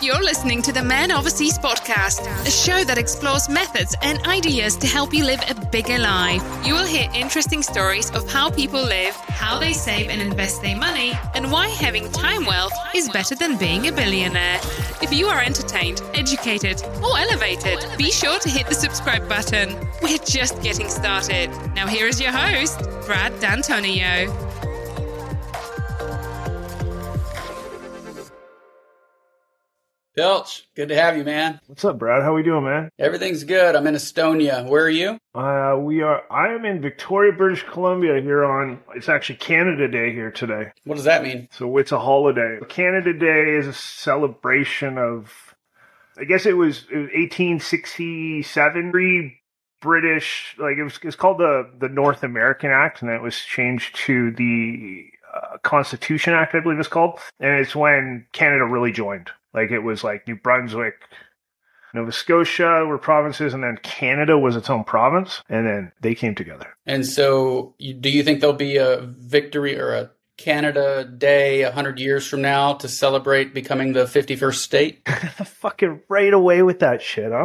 You're listening to the Man Overseas podcast, a show that explores methods and ideas to help you live a bigger life. You will hear interesting stories of how people live, how they save and invest their money, and why having time wealth is better than being a billionaire. If you are entertained, educated, or elevated, be sure to hit the subscribe button. We're just getting started. Now here is your host, Brad D'Antonio. Pilch, good to have you, man. What's up, Brad? How we doing, man? Everything's good. I'm in Estonia. Where are you? I am in Victoria, British Columbia it's actually Canada Day here today. What does that mean? So it's a holiday. Canada Day is a celebration of, I guess it was 1867. British, it was called the North American Act, and then it was changed to the Constitution Act, I believe it's called. And it's when Canada really joined. It was like New Brunswick, Nova Scotia were provinces, and then Canada was its own province, and then they came together. And so do you think there'll be a victory or a Canada Day 100 years from now to celebrate becoming the 51st state? Fucking right away with that shit, huh?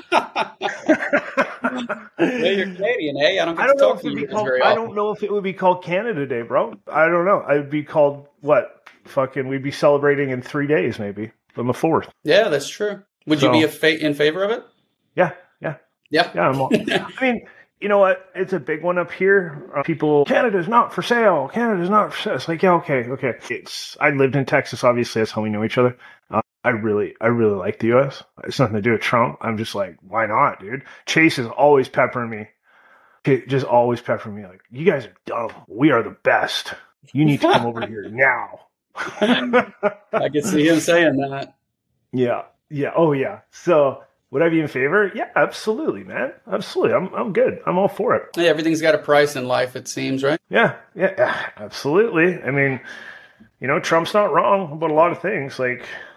Well, you're Canadian, eh? I don't know if it would be called Canada Day, bro. I don't know. It'd be called what? We'd be celebrating in 3 days, maybe. On the 4th. Yeah, that's true. Would you be in favor of it? Yeah. Yeah, I mean, you know what? It's a big one up here. Canada's not for sale. Canada's not for sale. It's like, yeah, okay. I lived in Texas, obviously. That's how we know each other. I really like the U.S. It's nothing to do with Trump. I'm just like, why not, dude? Chase is always peppering me. Just always peppering me. Like, you guys are dumb. We are the best. You need to come over here now. I can see him saying that. Yeah. Oh, yeah. So would I be in favor? Yeah, absolutely, man. Absolutely. I'm good. I'm all for it. Hey, everything's got a price in life, it seems, right? Yeah, absolutely. I mean, Trump's not wrong about a lot of things. I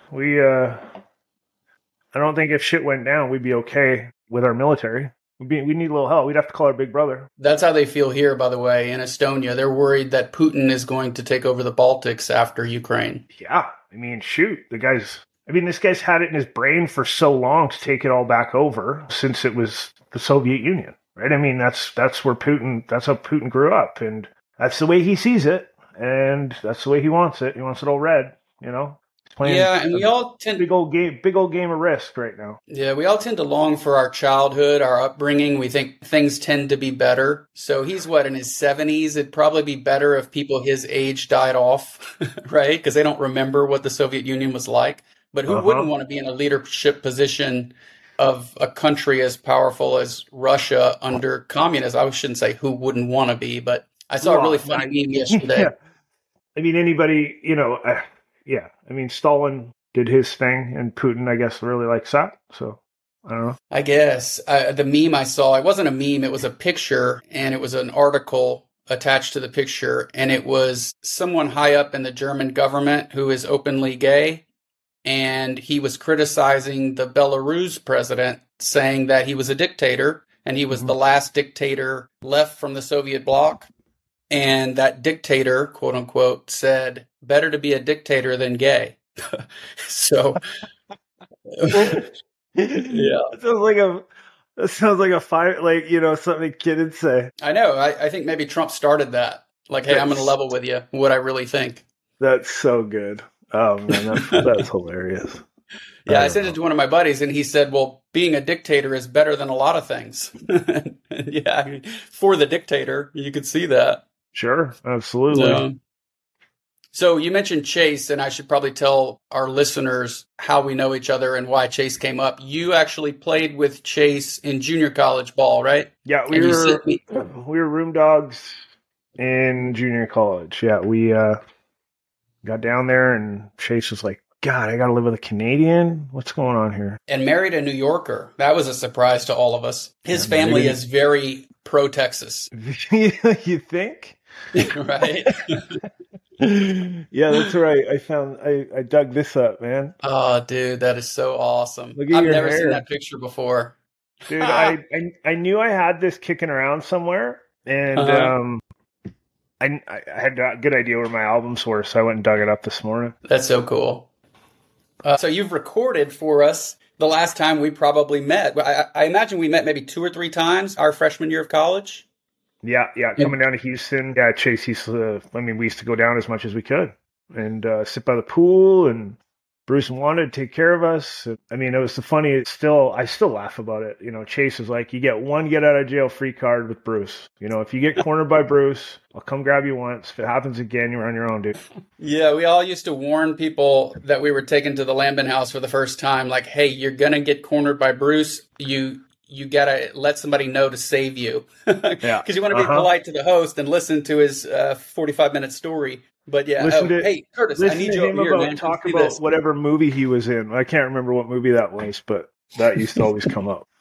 don't think if shit went down, we'd be okay with our military. We need a little help. We'd have to call our big brother. That's how they feel here, by the way, in Estonia. They're worried that Putin is going to take over the Baltics after Ukraine. Yeah. I mean, shoot. This guy's had it in his brain for so long to take it all back over since it was the Soviet Union, right? I mean, that's how Putin grew up, and that's the way he sees it, and that's the way he wants it. He wants it all red, Yeah, and we all tend big old game of Risk right now. Yeah, we all tend to long for our childhood, our upbringing. We think things tend to be better. So he's in his 70s? It'd probably be better if people his age died off, right? Because they don't remember what the Soviet Union was like. But who wouldn't want to be in a leadership position of a country as powerful as Russia under communism? I shouldn't say who wouldn't want to be, but I saw a really funny meme yesterday. Yeah. I mean, anybody, yeah, I mean, Stalin did his thing, and Putin, I guess, really likes that. So, I don't know. I guess. The meme I saw, it wasn't a meme, it was a picture, and it was an article attached to the picture, and it was someone high up in the German government who is openly gay, and he was criticizing the Belarus president, saying that he was a dictator, and he was the last dictator left from the Soviet bloc. And that dictator, quote unquote, said, better to be a dictator than gay. So, yeah. That sounds like a fire, something a kid would say. I know. I think maybe Trump started that. Hey, I'm going to level with you what I really think. That's so good. Oh, man, that's hilarious. Yeah, I sent it to one of my buddies, and he said, well, being a dictator is better than a lot of things. Yeah, for the dictator, you could see that. Sure, absolutely. So you mentioned Chase, and I should probably tell our listeners how we know each other and why Chase came up. You actually played with Chase in junior college ball, right? Yeah, we were room dogs in junior college. Yeah, we got down there, and Chase was like, God, I got to live with a Canadian? What's going on here? And married a New Yorker. That was a surprise to all of us. His family is very pro-Texas. You think? Right? Yeah, that's right. I dug this up, man. Oh, dude, that is so awesome. Look at I've your never hair. seen that picture before. Dude, I knew I had this kicking around somewhere, and I had a good idea where my albums were, so I went and dug it up this morning. That's so cool. So you've recorded for us the last time we probably met. I imagine we met maybe 2 or 3 times our freshman year of college. Yeah. Coming down to Houston. Yeah, Chase used to, we used to go down as much as we could and sit by the pool, and Bruce wanted to take care of us. I mean, it was I still laugh about it. You know, Chase was like, you get one get out of jail free card with Bruce. You know, if you get cornered by Bruce, I'll come grab you once. If it happens again, you're on your own, dude. Yeah, we all used to warn people that we were taken to the Lambin house for the first time. Like, hey, you're going to get cornered by Bruce. You got to let somebody know to save you. Because you want to be polite to the host and listen to his 45-minute story. But yeah, hey, Curtis, I need you over here, man. Talk about whatever movie he was in. I can't remember what movie that was, but that used to always come up.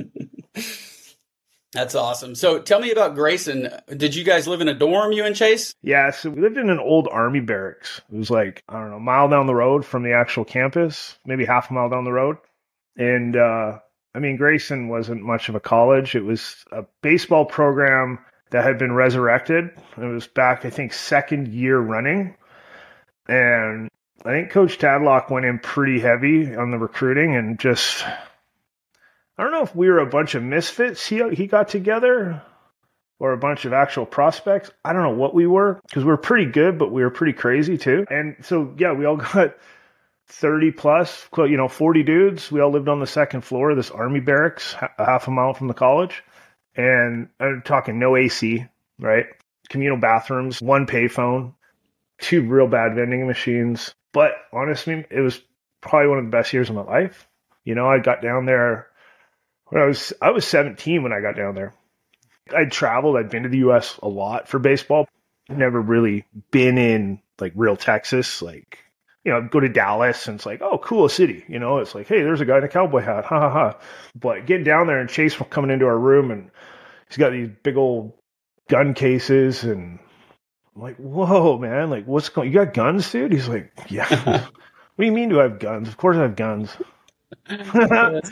That's awesome. So tell me about Grayson. Did you guys live in a dorm, you and Chase? Yeah, so we lived in an old Army barracks. It was like, I don't know, a mile down the road from the actual campus, maybe half a mile down the road. And, Grayson wasn't much of a college. It was a baseball program that had been resurrected. It was back, I think, 2nd year running. And I think Coach Tadlock went in pretty heavy on the recruiting and just, I don't know if we were a bunch of misfits he got together or a bunch of actual prospects. I don't know what we were, because we were pretty good, but we were pretty crazy too. And so, yeah, we all got 30 plus, 40 dudes. We all lived on the 2nd floor of this Army barracks, a half a mile from the college. And I'm talking no AC, right? Communal bathrooms, 1 payphone, 2 real bad vending machines. But honestly, it was probably one of the best years of my life. You know, I got down there when I was 17 when I got down there. I'd traveled. I'd been to the U.S. a lot for baseball. Never really been in like real Texas. Like, I'd go to Dallas and it's like, oh, cool city. You know, it's like, hey, there's a guy in a cowboy hat. Ha ha ha. But getting down there and Chase coming into our room and he's got these big old gun cases and I'm like, whoa, man, like what's going, you got guns, dude? He's like, yeah. What do you mean do I have guns? Of course I have guns. And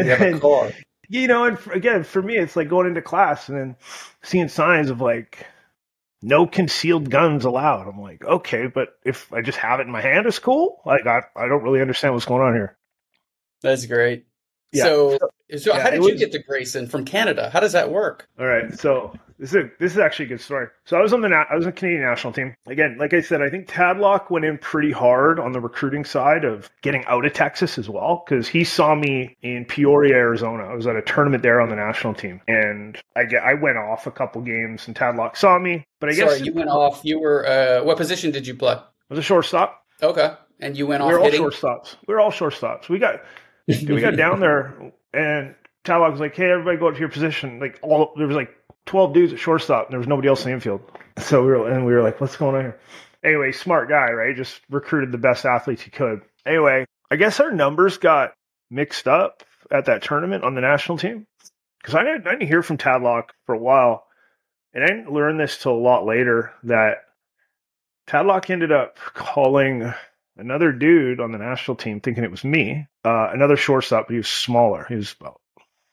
again, for me, it's like going into class and then seeing signs of like, no concealed guns allowed. I'm like, okay, but if I just have it in my hand, it's cool. Like, I don't really understand what's going on here. That's great. Yeah. So how did you get to Grayson from Canada? How does that work? All right. So this is actually a good story. So I was on the Canadian national team. Again, like I said, I think Tadlock went in pretty hard on the recruiting side of getting out of Texas as well, because he saw me in Peoria, Arizona. I was at a tournament there on the national team, and I went off a couple games, and Tadlock saw me. But I guess you went off. You were what position did you play? I was a shortstop. Okay, and you went off. We were all shortstops. We got down there, and Tadlock was like, "Hey, everybody, go up to your position." There was like 12 dudes at shortstop, and there was nobody else in the infield. So we were like, "What's going on here?" Anyway, smart guy, right? Just recruited the best athletes he could. Anyway, I guess our numbers got mixed up at that tournament on the national team, because I didn't hear from Tadlock for a while, and I didn't learn this till a lot later that Tadlock ended up calling another dude on the national team, thinking it was me, another shortstop, but he was smaller. He was about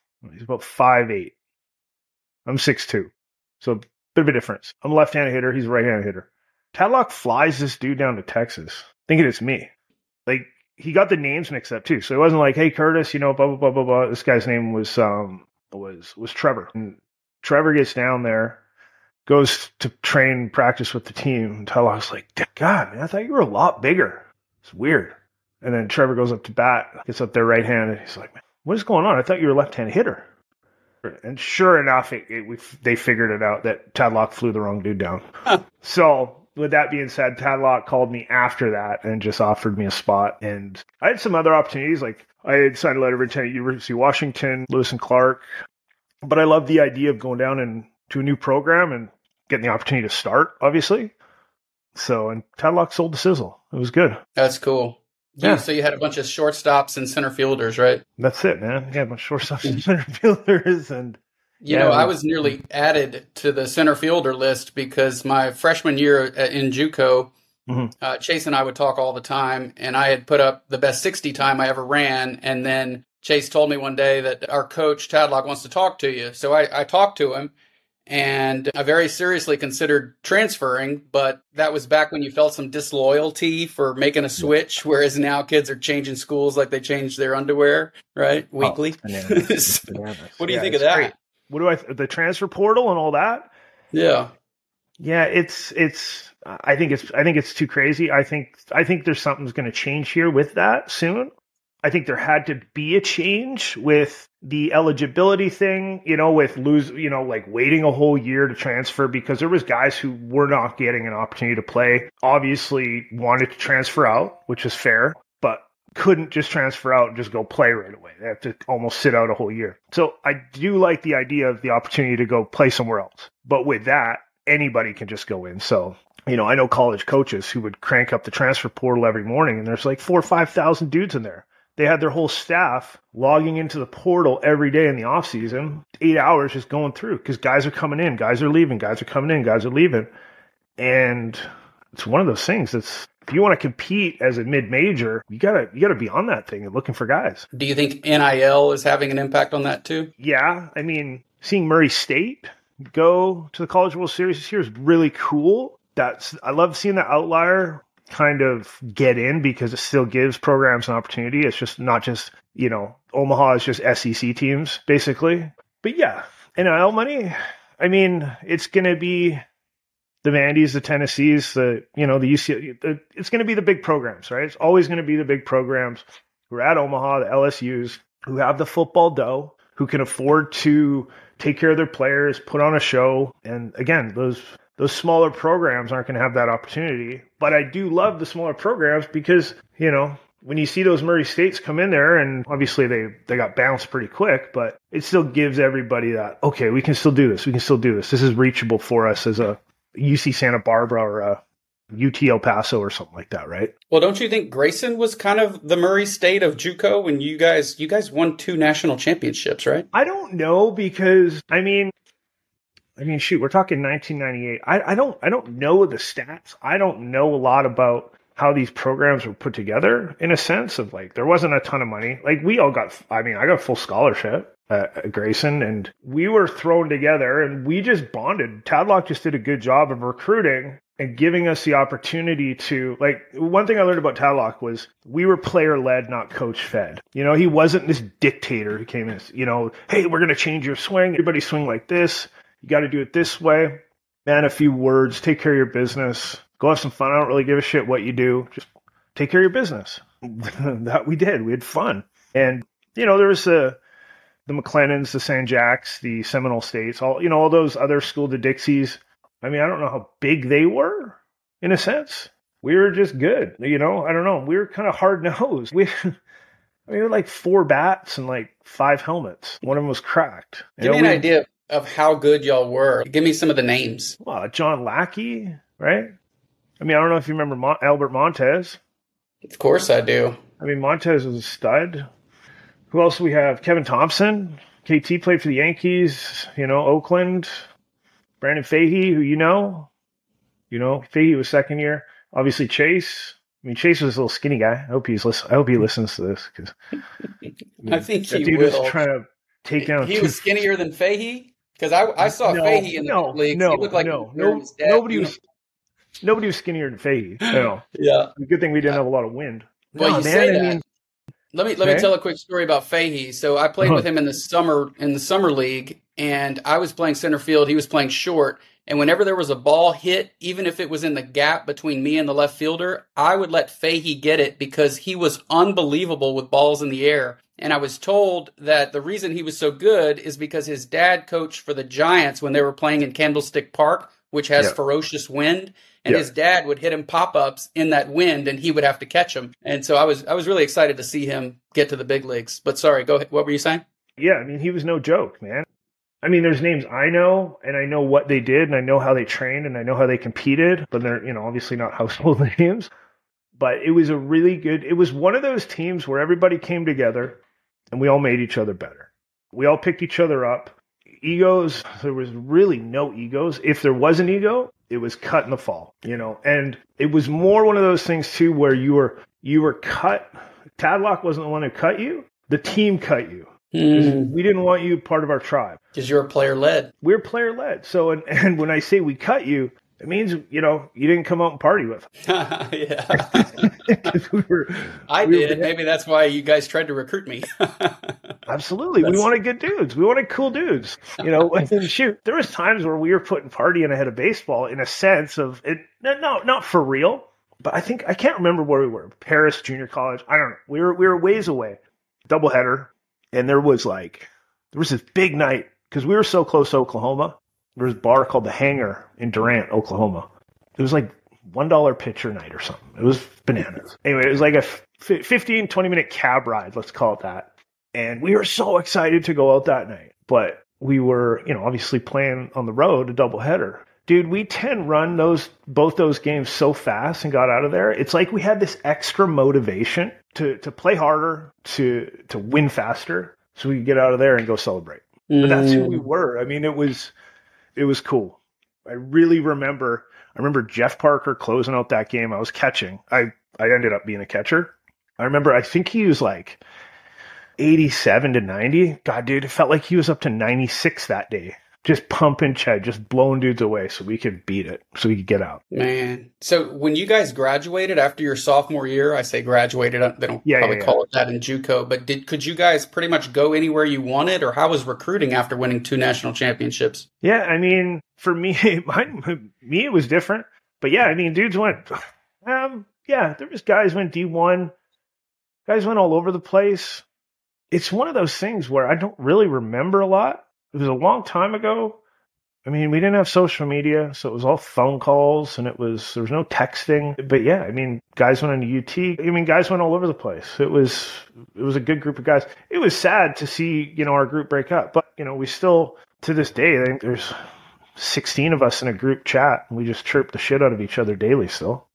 5'8". I'm 6'2", so a bit of a difference. I'm a left-handed hitter. He's a right-handed hitter. Tadlock flies this dude down to Texas, thinking it's me. Like, he got the names mixed up too, so it wasn't like, "Hey, Curtis, blah blah blah blah blah." This guy's name was Trevor. And Trevor gets down there, goes to train, practice with the team. And Tadlock's like, "God, man, I thought you were a lot bigger. It's weird." And then Trevor goes up to bat, gets up there right-handed. He's like, "Man, what is going on? I thought you were a left-handed hitter." And sure enough, they figured it out that Tadlock flew the wrong dude down. So with that being said, Tadlock called me after that and just offered me a spot. And I had some other opportunities. Like, I had signed a letter of intent at University of Washington, Lewis and Clark. But I loved the idea of going down and to a new program and getting the opportunity to start, obviously. And Tadlock sold the sizzle. It was good. That's cool. Yeah. So you had a bunch of shortstops and center fielders, right? That's it, man. Yeah, a bunch of shortstops and center fielders. And I was nearly added to the center fielder list because my freshman year in JUCO, Chase and I would talk all the time, and I had put up the best 60 time I ever ran. And then Chase told me one day that our coach, Tadlock, wants to talk to you. So I talked to him, and I very seriously considered transferring, but that was back when you felt some disloyalty for making a switch, whereas now kids are changing schools like they change their underwear, right? Weekly. Bananas. Bananas. What do you think of that? Great. The transfer portal and all that? Yeah. Yeah, I think it's too crazy. I think there's something's going to change here with that soon. I think there had to be a change with the eligibility thing, with like waiting a whole year to transfer, because there was guys who were not getting an opportunity to play, obviously wanted to transfer out, which is fair, but couldn't just transfer out and just go play right away. They have to almost sit out a whole year. So I do like the idea of the opportunity to go play somewhere else. But with that, anybody can just go in. So, I know college coaches who would crank up the transfer portal every morning, and there's like 4,000 or 5,000 dudes in there. They had their whole staff logging into the portal every day in the off season, 8 hours just going through, because guys are coming in, guys are leaving, guys are coming in, guys are leaving. And it's one of those things that's, if you want to compete as a mid-major, you gotta be on that thing and looking for guys. Do you think NIL is having an impact on that too? Yeah. Seeing Murray State go to the College World Series this year is really cool. I love seeing the outlier kind of get in, because it still gives programs an opportunity. It's just not just, Omaha is just SEC teams basically. But yeah, NIL money, it's going to be the Vandy's, the Tennessees, the UCLA, it's going to be the big programs, right? It's always going to be the big programs who are at Omaha, the LSUs, who have the football dough, who can afford to take care of their players, put on a show. And again, those smaller programs aren't going to have that opportunity. But I do love the smaller programs because, when you see those Murray States come in there, and obviously they got bounced pretty quick, but it still gives everybody that, okay, we can still do this. We can still do this. This is reachable for us as a UC Santa Barbara or a UT El Paso or something like that, right? Well, don't you think Grayson was kind of the Murray State of JUCO when you guys won 2 national championships, right? I don't know, because shoot, we're talking 1998. I don't know the stats. I don't know a lot about how these programs were put together, in a sense of like, there wasn't a ton of money. Like we all got, I got full scholarship at Grayson, and we were thrown together and we just bonded. Tadlock just did a good job of recruiting and giving us the opportunity to, like, one thing I learned about Tadlock was we were player led, not coach fed. He wasn't this dictator who came in, hey, we're going to change your swing. Everybody swing like this. You got to do it this way. Man, a few words, take care of your business, go have some fun. I don't really give a shit what you do. Just take care of your business. That we did. We had fun. And, there was the McLennans, the San Jacks, the Seminole States, all those other School to Dixies. I don't know how big they were, in a sense. We were just good. I don't know. We were kind of hard-nosed. We had like 4 bats and like 5 helmets. One of them was cracked. Give me an idea of how good y'all were. Give me some of the names. Well, John Lackey, right? I don't know if you remember Albert Montez. Of course I do. Montez was a stud. Who else do we have? Kevin Thompson. KT played for the Yankees, Oakland. Brandon Fahey, who Fahey was second year. Obviously Chase. Chase was a little skinny guy. I hope he listens to this, because I think he dude will. Was trying to take down. He was skinnier than Fahey, because I saw Fahey in the league. He looked like nobody was skinnier than Fahey. No. Yeah. Good thing we didn't have a lot of wind. Well, say that. Let me tell a quick story about Fahey. So I played with him in the summer league, and I was playing center field. He was playing short. And whenever there was a ball hit, even if it was in the gap between me and the left fielder, I would let Fahey get it, because he was unbelievable with balls in the air. And I was told that the reason he was so good is because his dad coached for the Giants when they were playing in Candlestick Park, which has ferocious wind. And his dad would hit him pop-ups in that wind, and he would have to catch them. And so I was really excited to see him get to the big leagues. But sorry, go ahead. What were you saying? Yeah, he was no joke, man. There's names I know, and I know what they did, and I know how they trained, and I know how they competed, but they're, obviously not household names. But it was it was one of those teams where everybody came together, and we all made each other better. We all picked each other up. Egos, there was really no egos. If there was an ego, it was cut in the fall, and it was more one of those things too, where you were cut. Tadlock wasn't the one who cut you. The team cut you. We didn't want you part of our tribe. Because you're player led. We're player led. So, and when I say we cut you, it means, you didn't come out and party with us. Yeah. I did. Maybe that's why you guys tried to recruit me. Absolutely. We wanted good dudes. We wanted cool dudes. And shoot, there was times where we were putting partying ahead of baseball in a sense of it. No, not for real. But I can't remember where we were. Paris Junior College. I don't know. We were ways away. Doubleheader. And there was this big night because we were so close to Oklahoma. There was a bar called The Hangar in Durant, Oklahoma. It was like $1 pitcher night or something. It was bananas. Anyway, it was like a 15, 20-minute cab ride, let's call it that. And we were so excited to go out that night. But we were, obviously playing on the road, a doubleheader. Dude, we 10-run both those games so fast and got out of there. It's like we had this extra motivation to play harder, to win faster, so we could get out of there and go celebrate. But that's who we were. I mean, it was cool. I really remember Jeff Parker closing out that game. I was catching. I ended up being a catcher. I think he was like 87 to 90. God, dude, it felt like he was up to 96 that day. Just pumping Ched, just blowing dudes away so we could beat it, so we could get out. Man. So when you guys graduated after your sophomore year, I say graduated, they don't probably call it that in JUCO, but could you guys pretty much go anywhere you wanted, or how was recruiting after winning 2 national championships? Yeah, I mean, for me, it was different. But yeah, I mean, dudes went, there was guys went D1, guys went all over the place. It's one of those things where I don't really remember a lot. It was a long time ago. I mean, we didn't have social media, so it was all phone calls, and there was no texting. But yeah, I mean, guys went into UT. I mean, guys went all over the place. It was a good group of guys. It was sad to see, our group break up, but we still, to this day, I think there's 16 of us in a group chat, and we just chirp the shit out of each other daily still.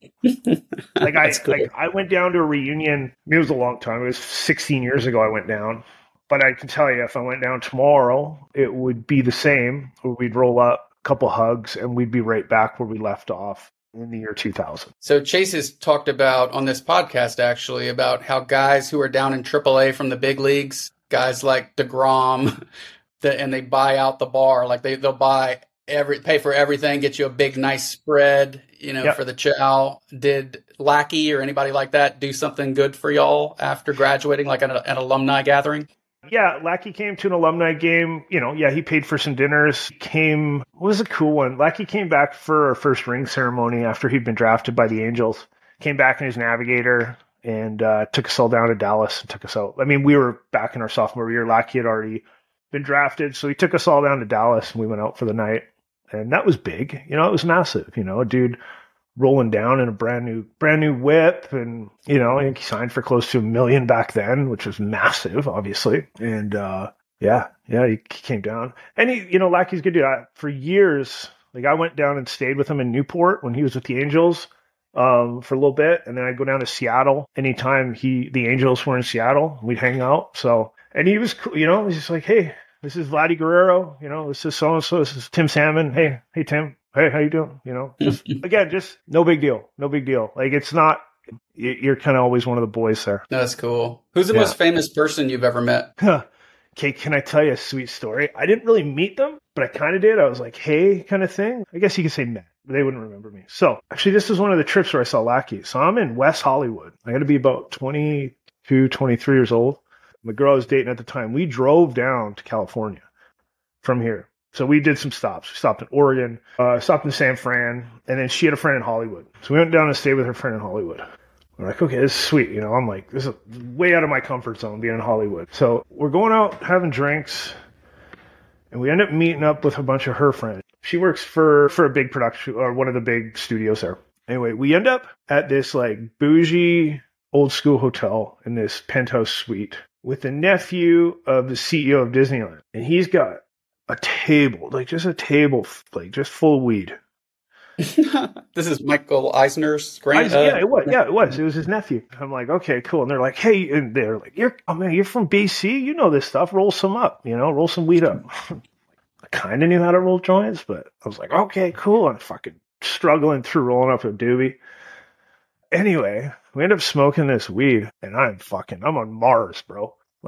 I went down to a reunion. It was a long time. It was 16 years ago I went down. But I can tell you, if I went down tomorrow, it would be the same. We'd roll up, a couple hugs, and we'd be right back where we left off in the year 2000. So Chase has talked about on this podcast, actually, about how guys who are down in AAA from the big leagues, guys like DeGrom, and they buy out the bar. Like they'll pay for everything, get you a big, nice spread, for the chow. Did Lackey or anybody like that do something good for y'all after graduating, like an alumni gathering? Yeah, Lackey came to an alumni game. He paid for some dinners. What was a cool one? Lackey came back for our first ring ceremony after he'd been drafted by the Angels. Came back in his Navigator and took us all down to Dallas and took us out. I mean, we were back in our sophomore year. Lackey had already been drafted, so he took us all down to Dallas and we went out for the night. And that was big. It was massive. A dude rolling down in a brand new whip, and I think he signed for close to $1 million back then, which was massive, obviously. And he came down, and Lackey's good dude. For years, I went down and stayed with him in Newport when he was with the Angels for a little bit, and then I'd go down to Seattle anytime the Angels were in Seattle. We'd hang out. So, and he was cool. He's just like, hey, this is Vladdy Guerrero. This is so and so. This is Tim Salmon. Hey Tim. Hey, how you doing? Just no big deal. No big deal. It's not, you're kind of always one of the boys there. That's cool. Who's the most famous person you've ever met? Okay, can I tell you a sweet story? I didn't really meet them, but I kind of did. I was like, hey, kind of thing. I guess you could say met, but they wouldn't remember me. So actually, this is one of the trips where I saw Lackey. So I'm in West Hollywood. I had to be about 22, 23 years old. The girl I was dating at the time, we drove down to California from here. So we did some stops. We stopped in Oregon, stopped in San Fran, and then she had a friend in Hollywood. So we went down and stayed with her friend in Hollywood. We're like, okay, this is sweet. I'm like, this is way out of my comfort zone being in Hollywood. So we're going out having drinks, and we end up meeting up with a bunch of her friends. She works for a big production, or one of the big studios there. Anyway, we end up at this bougie old school hotel in this penthouse suite with the nephew of the CEO of Disneyland. And he's got a table, just just full of weed. This is Michael Eisner's grand. It was. It was his nephew. I'm like, okay, cool. And they're like, hey, and they're like, you're from BC. You know this stuff. Roll some up. Roll some weed up. I kind of knew how to roll joints, but I was like, okay, cool. I'm fucking struggling through rolling up a doobie. Anyway, we end up smoking this weed, and I'm on Mars, bro.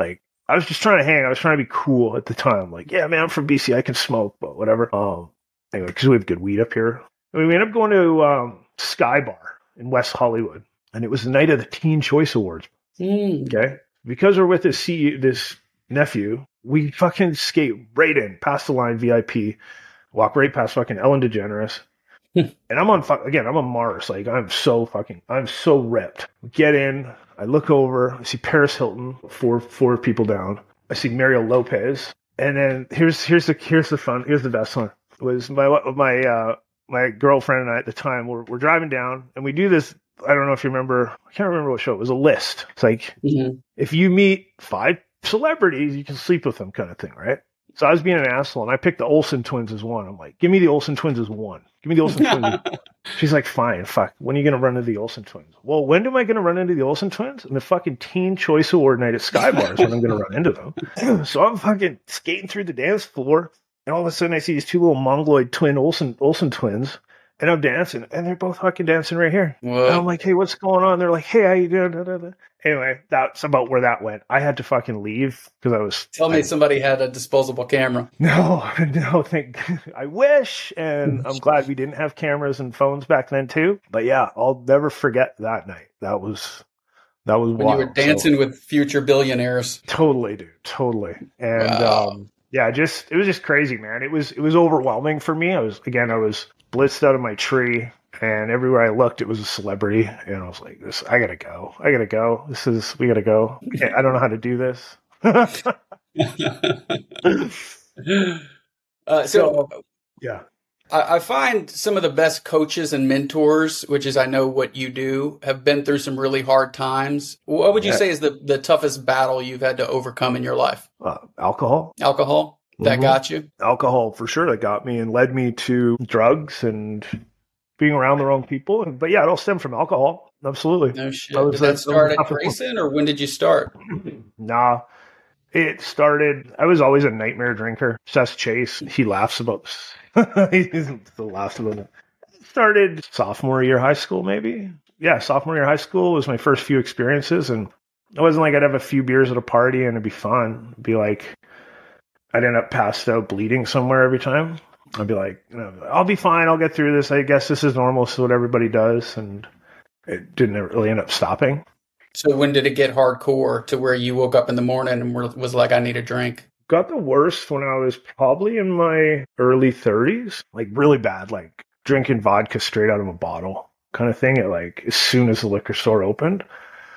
I was just trying to hang. I was trying to be cool at the time. Like, yeah, man, I'm from BC. I can smoke, but whatever. Anyway, because we have good weed up here. And we ended up going to Sky Bar in West Hollywood. And it was the night of the Teen Choice Awards. Okay? Because we're with this nephew, we fucking skate right in, past the line VIP, walk right past fucking Ellen DeGeneres. And I'm on Mars. Like, I'm so ripped. Get in. I look over. I see Paris Hilton, four people down. I see Mario Lopez. And then here's the best one. It was my girlfriend and I at the time, we're driving down and we do this. I don't know if you remember. I can't remember what show. It was a list. It's like, if you meet 5 celebrities, you can sleep with them kind of thing, right? So I was being an asshole and I picked the Olsen twins as one. I'm like, give me the Olsen twins as one. Give me the Olsen twins. She's like, fine, fuck. When are you going to run into the Olsen twins? Well, when am I going to run into the Olsen twins? And the fucking Teen Choice Award night at Sky Bar is when I'm going to run into them. So I'm fucking skating through the dance floor. And all of a sudden I see these 2 little mongoloid twin Olsen twins. And I'm dancing, and they're both fucking dancing right here. Whoa. And I'm like, hey, what's going on? They're like, hey, how you doing? Da, da, da. Anyway, that's about where that went. I had to fucking leave because Tell me somebody had a disposable camera. No, I wish, and I'm glad we didn't have cameras and phones back then too. But yeah, I'll never forget that night. That was when wild. You were dancing with future billionaires. Totally, dude. Totally. And wow. Yeah, it was just crazy, man. It was overwhelming for me. I was blitzed out of my tree, and everywhere I looked, it was a celebrity. And I was like, I gotta go. We gotta go. I don't know how to do this. Yeah. I find some of the best coaches and mentors, which is I know what you do, have been through some really hard times. What would you say is the toughest battle you've had to overcome in your life? Alcohol. Alcohol? That got you? Alcohol, for sure. That got me and led me to drugs and being around the wrong people. But yeah, it all stemmed from alcohol. Absolutely. No shit. Did that start at Grayson, or when did you start? Nah. It started, I was always a nightmare drinker. Seth Chase, he laughs about this. He still laughs about it. Started sophomore year high school, maybe. Yeah, sophomore year high school was my first few experiences. And it wasn't like I'd have a few beers at a party and it'd be fun. It'd be like, I'd end up passed out bleeding somewhere every time. I'd be like, I'll be fine. I'll get through this. I guess this is normal. This is what everybody does. And it didn't really end up stopping. So when did it get hardcore to where you woke up in the morning and was like, I need a drink? Got the worst when I was probably in my early 30s, like really bad, like drinking vodka straight out of a bottle kind of thing. As soon as the liquor store opened,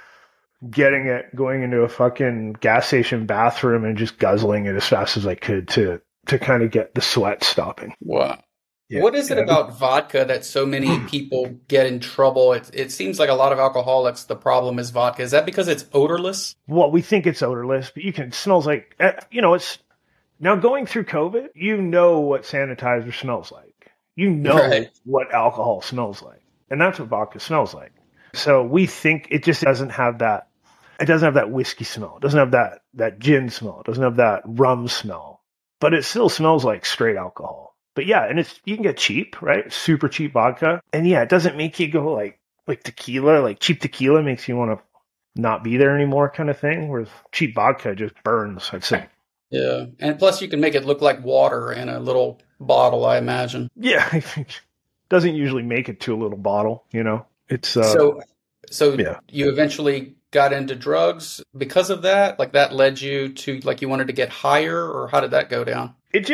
going into a fucking gas station bathroom and just guzzling it as fast as I could to kind of get the sweat stopping. Wow. Yeah, what is it about vodka that so many people get in trouble? It seems like a lot of alcoholics, the problem is vodka. Is that because it's odorless? Well, we think it's odorless, but it smells like, it's now going through COVID, what sanitizer smells like. What alcohol smells like. And that's what vodka smells like. So we think it just doesn't have that. It doesn't have that whiskey smell. It doesn't have that gin smell. It doesn't have that rum smell. But it still smells like straight alcohol. But yeah, and you can get cheap, right? Super cheap vodka. And yeah, it doesn't make you go like tequila, like cheap tequila makes you want to not be there anymore kind of thing. Whereas cheap vodka just burns, I'd say. Yeah. And plus you can make it look like water in a little bottle, I imagine. Yeah. I think doesn't usually make it to a little bottle, It's So yeah. You eventually got into drugs because of that? Like that led you to you wanted to get higher, or how did that go down?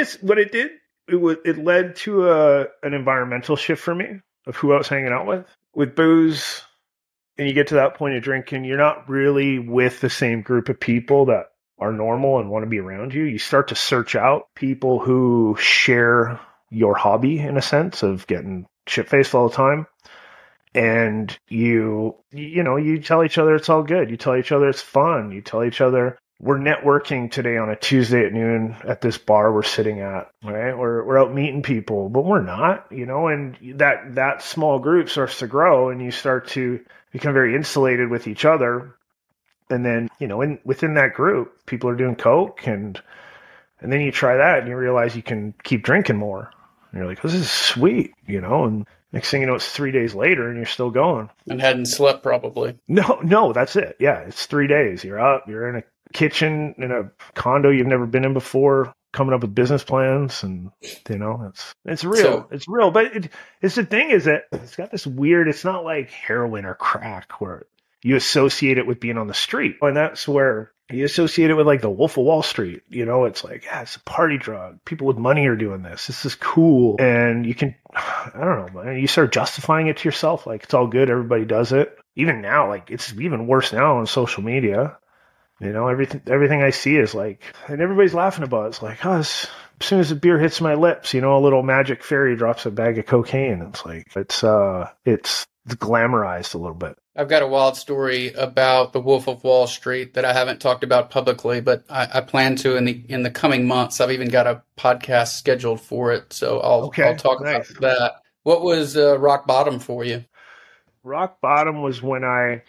It led to an environmental shift for me of who I was hanging out with. With booze, and you get to that point of drinking, you're not really with the same group of people that are normal and want to be around you. You start to search out people who share your hobby, in a sense, of getting shit-faced all the time. And you tell each other it's all good. You tell each other it's fun. You tell each other, we're networking today on a Tuesday at noon at this bar we're sitting at, right? We're out meeting people, but we're not, and that small group starts to grow and you start to become very insulated with each other. And then, within that group, people are doing coke and then you try that and you realize you can keep drinking more. And you're like, this is sweet, and next thing you know, it's 3 days later and you're still going. And hadn't slept probably. No, that's it. Yeah, it's 3 days. You're up, you're in a kitchen in a condo you've never been in before, coming up with business plans, and it's real. So- It's real. But it's the thing is that it's got this weird. It's not like heroin or crack where you associate it with being on the street, and that's where you associate it with like the Wolf of Wall Street. It's like, yeah, it's a party drug. People with money are doing this. This is cool, and you can, I don't know, man. You start justifying it to yourself, like it's all good. Everybody does it. Even now, like it's even worse now on social media. Everything I see is like, and everybody's laughing about it. It's like, as soon as the beer hits my lips, a little magic fairy drops a bag of cocaine. It's like, it's glamorized a little bit. I've got a wild story about the Wolf of Wall Street that I haven't talked about publicly, but I plan to in the coming months. I've even got a podcast scheduled for it, so I'll talk about that. What was rock bottom for you? Rock bottom was when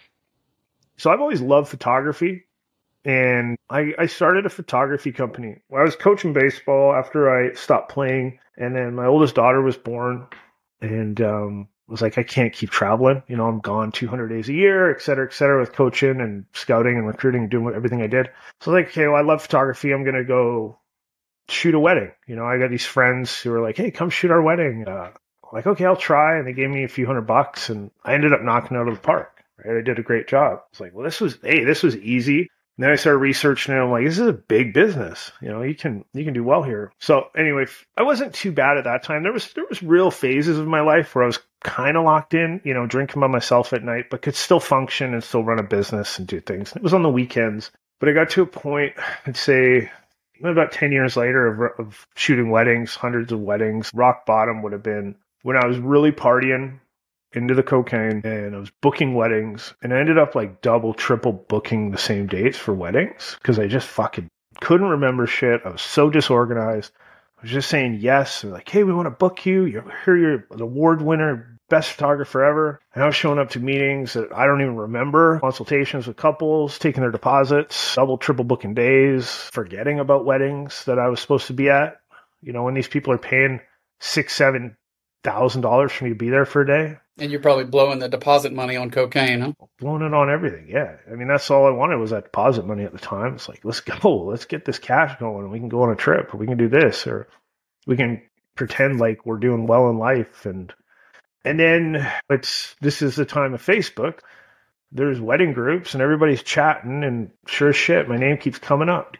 so I've always loved photography. And I started a photography company. I was coaching baseball after I stopped playing. And then my oldest daughter was born. And was like, I can't keep traveling. I'm gone 200 days a year, et cetera, with coaching and scouting and recruiting and doing everything I did. So I was like, okay, well, I love photography. I'm going to go shoot a wedding. I got these friends who were like, hey, come shoot our wedding. I'm like, okay, I'll try. And they gave me a few $100 and I ended up knocking it out of the park. Right? I did a great job. I was like, well, this was easy. And then I started researching it. I'm like, this is a big business. You can do well here. So anyway, I wasn't too bad at that time. There was real phases of my life where I was kind of locked in, drinking by myself at night, but could still function and still run a business and do things. It was on the weekends. But I got to a point, I'd say about 10 years later of shooting weddings, hundreds of weddings. Rock bottom would have been when I was really partying into the cocaine and I was booking weddings, and I ended up like double, triple booking the same dates for weddings because I just fucking couldn't remember shit. I was so disorganized. I was just saying yes. And like, hey, we want to book you. You're an award winner, best photographer ever. And I was showing up to meetings that I don't even remember, consultations with couples, taking their deposits, double, triple booking days, forgetting about weddings that I was supposed to be at. When these people are paying $6,000-$7,000 for me to be there for a day. And you're probably blowing the deposit money on cocaine, huh? Blowing it on everything, yeah. I mean, that's all I wanted was that deposit money at the time. It's like, let's go. Let's get this cash going. And we can go on a trip, or we can do this, or we can pretend like we're doing well in life. And then this is the time of Facebook. There's wedding groups, and everybody's chatting, and sure as shit, my name keeps coming up.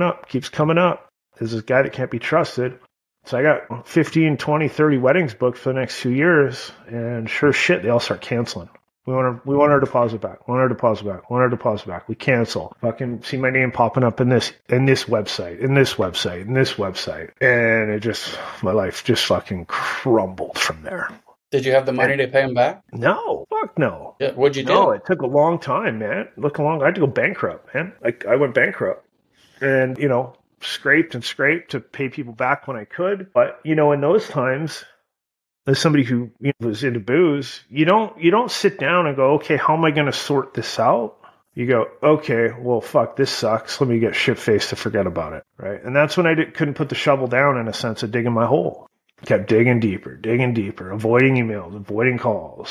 There's this guy that can't be trusted. So I got 15, 20, 30 weddings booked for the next 2 years, and sure shit, they all start canceling. We want our deposit back. We cancel. Fucking see my name popping up in this website. And my life just fucking crumbled from there. Did you have the money to pay them back? No. Fuck no. Yeah, what'd you do? No, it took a long time, man. I had to go bankrupt, man. I went bankrupt. And, scraped to pay people back when I could. But, in those times, as somebody who was into booze, you don't sit down and go, okay, how am I going to sort this out? You go, okay, well, fuck, this sucks. Let me get shit-faced to forget about it, right? And that's when I couldn't put the shovel down in a sense of digging my hole. Kept digging deeper, avoiding emails, avoiding calls,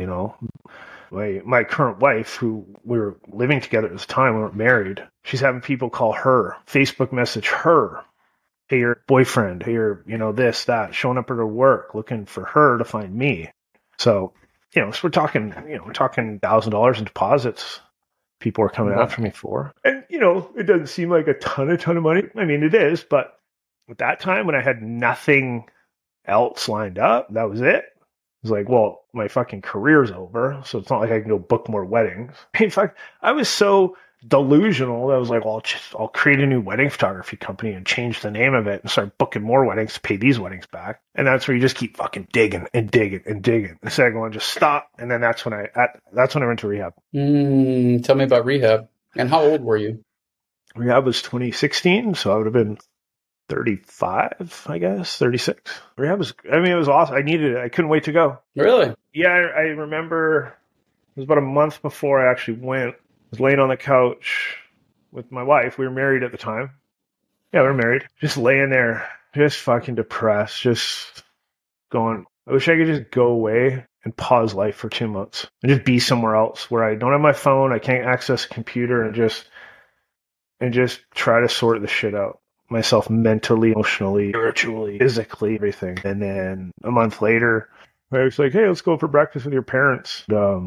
My current wife, who we were living together at this time, we weren't married, she's having people call her, Facebook message her, hey, your boyfriend, hey, your, this, that, showing up at her work, looking for her to find me. So, so we're talking $1,000 in deposits people are coming after me for. And, it doesn't seem like a ton of money. I mean, it is, but at that time when I had nothing else lined up, that was it. It's like, well, my fucking career's over, so it's not like I can go book more weddings. In fact, I was so delusional that I was like, well, I'll create a new wedding photography company and change the name of it and start booking more weddings to pay these weddings back. And that's where you just keep fucking digging. Instead of going, just stop. And then that's when I went to rehab. Tell me about rehab. And how old were you? Rehab was 2016, so I would have been 35, I guess, 36. Rehab it was awesome. I needed it. I couldn't wait to go. Really? Yeah, I remember it was about a month before I actually went. I was laying on the couch with my wife. We were married at the time. Yeah, we were married. Just laying there, just fucking depressed, just going, I wish I could just go away and pause life for 2 months and just be somewhere else where I don't have my phone, I can't access a computer, and just and just try to sort the shit out. Myself mentally, emotionally, spiritually, physically, everything. And then a month later, I was like, hey, let's go for breakfast with your parents.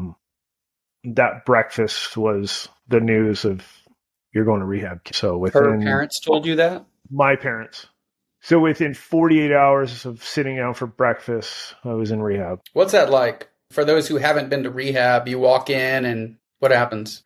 That breakfast was the news of you're going to rehab. So within Her parents told you that? my parents. So within 48 hours of sitting down for breakfast, I was in rehab. What's that like? For those who haven't been to rehab, you walk in and what happens?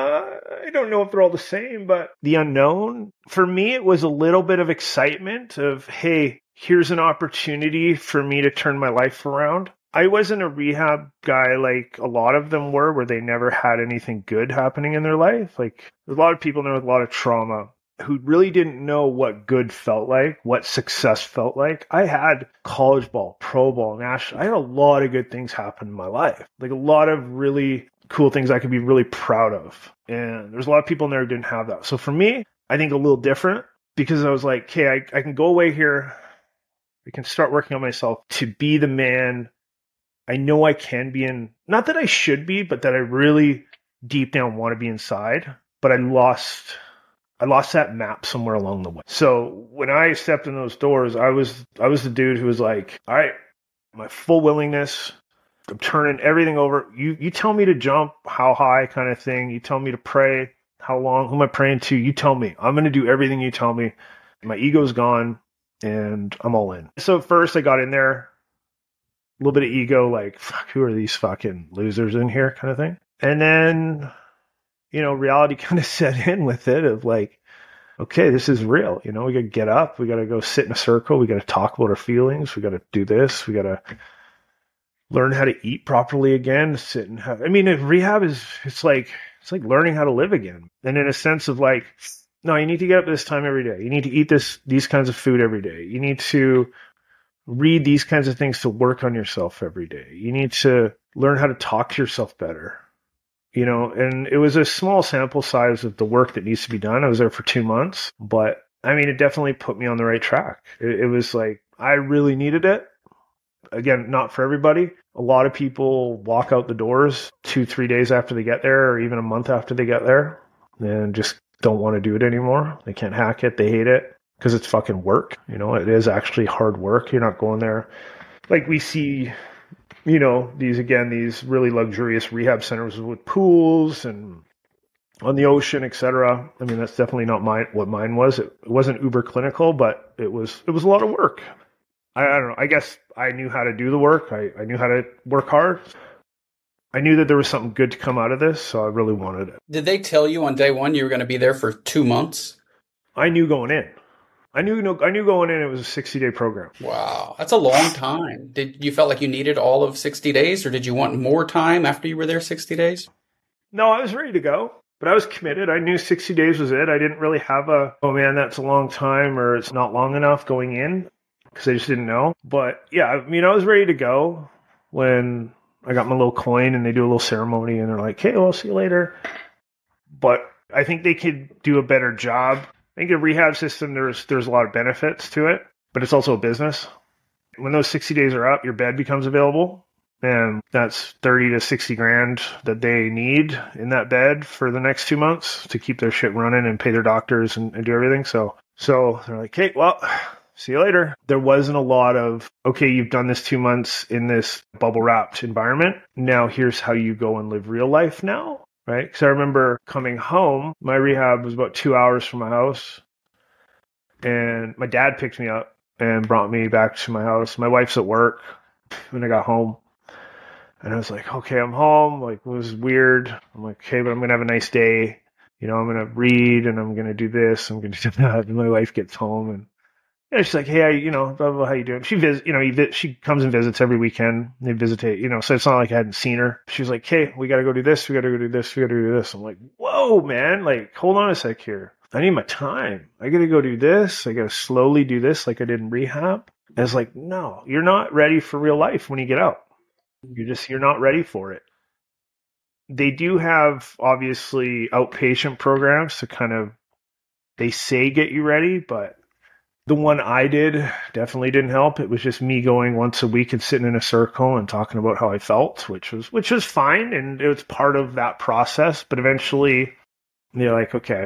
I don't know if they're all the same, but the unknown. For me, it was a little bit of excitement of, hey, here's an opportunity for me to turn my life around. I wasn't a rehab guy like a lot of them were, where they never had anything good happening in their life. Like, there's a lot of people there with a lot of trauma who really didn't know what good felt like, what success felt like. I had college ball, pro ball, national. I had a lot of good things happen in my life. Like, a lot of really cool things I could be really proud of. And there's a lot of people in there who didn't have that. So for me, I think a little different, because I was like, okay, I can go away here. I can start working on myself to be the man I know I can be in. Not that I should be, but that I really deep down want to be inside. But I lost that map somewhere along the way. So when I stepped in those doors, I was the dude who was like, all right, my full willingness, I'm turning everything over. You tell me to jump, how high kind of thing. You tell me to pray, how long, who am I praying to? You tell me. I'm going to do everything you tell me. My ego's gone and I'm all in. So first I got in there, a little bit of ego, like, fuck, who are these fucking losers in here kind of thing. And then, reality kind of set in with it of like, okay, this is real. We got to get up. We got to go sit in a circle. We got to talk about our feelings. We got to do this. We got to learn how to eat properly again. Rehab it's like learning how to live again. And in a sense of like, no, you need to get up this time every day. You need to eat these kinds of food every day. You need to read these kinds of things to work on yourself every day. You need to learn how to talk to yourself better. And it was a small sample size of the work that needs to be done. I was there for 2 months, but it definitely put me on the right track. It was like, I really needed it. Again, not for everybody. A lot of people walk out the doors 2-3 days after they get there, or even a month after they get there, and just don't want to do it anymore. They can't hack it. They hate it because it's fucking work. It is actually hard work. You're not going there. Like we see, these really luxurious rehab centers with pools and on the ocean, etc. That's definitely not what mine was. It wasn't uber clinical, but it was a lot of work. I don't know. I guess I knew how to do the work. I knew how to work hard. I knew that there was something good to come out of this, so I really wanted it. Did they tell you on day one you were going to be there for 2 months? I knew going in. I knew going in it was a 60-day program. Wow, that's a long time. Did you felt like you needed all of 60 days, or did you want more time after you were there 60 days? No, I was ready to go, but I was committed. I knew 60 days was it. I didn't really have oh man, that's a long time, or it's not long enough going in, because I just didn't know. But yeah, I was ready to go when I got my little coin and they do a little ceremony and they're like, hey, well, I'll see you later. But I think they could do a better job. I think a rehab system, there's a lot of benefits to it, but it's also a business. When those 60 days are up, your bed becomes available, and that's 30 to 60 grand that they need in that bed for the next 2 months to keep their shit running and pay their doctors and do everything. So they're like, hey, well, see you later. There wasn't a lot of, okay, you've done this 2 months in this bubble wrapped environment. Now here's how you go and live real life now. Right? Because I remember coming home, my rehab was about 2 hours from my house. And my dad picked me up and brought me back to my house. My wife's at work when I got home. And I was like, okay, I'm home. Like, it was weird. I'm like, okay, but I'm going to have a nice day. I'm going to read and I'm going to do this. I'm going to do that. And my wife gets home and she's like, hey, blah, blah, blah, how you doing? She she comes and visits every weekend. They visitate, so it's not like I hadn't seen her. She was like, hey, we got to go do this. We got to go do this. We got to do this. I'm like, whoa, man. Like, hold on a sec here. I need my time. I got to go do this. I got to slowly do this like I did in rehab. And it's like, no, you're not ready for real life when you get out. You're not ready for it. They do have, obviously, outpatient programs to kind of, they say get you ready, but the one I did definitely didn't help. It was just me going once a week and sitting in a circle and talking about how I felt, which was fine. And it was part of that process. But eventually they're like, okay,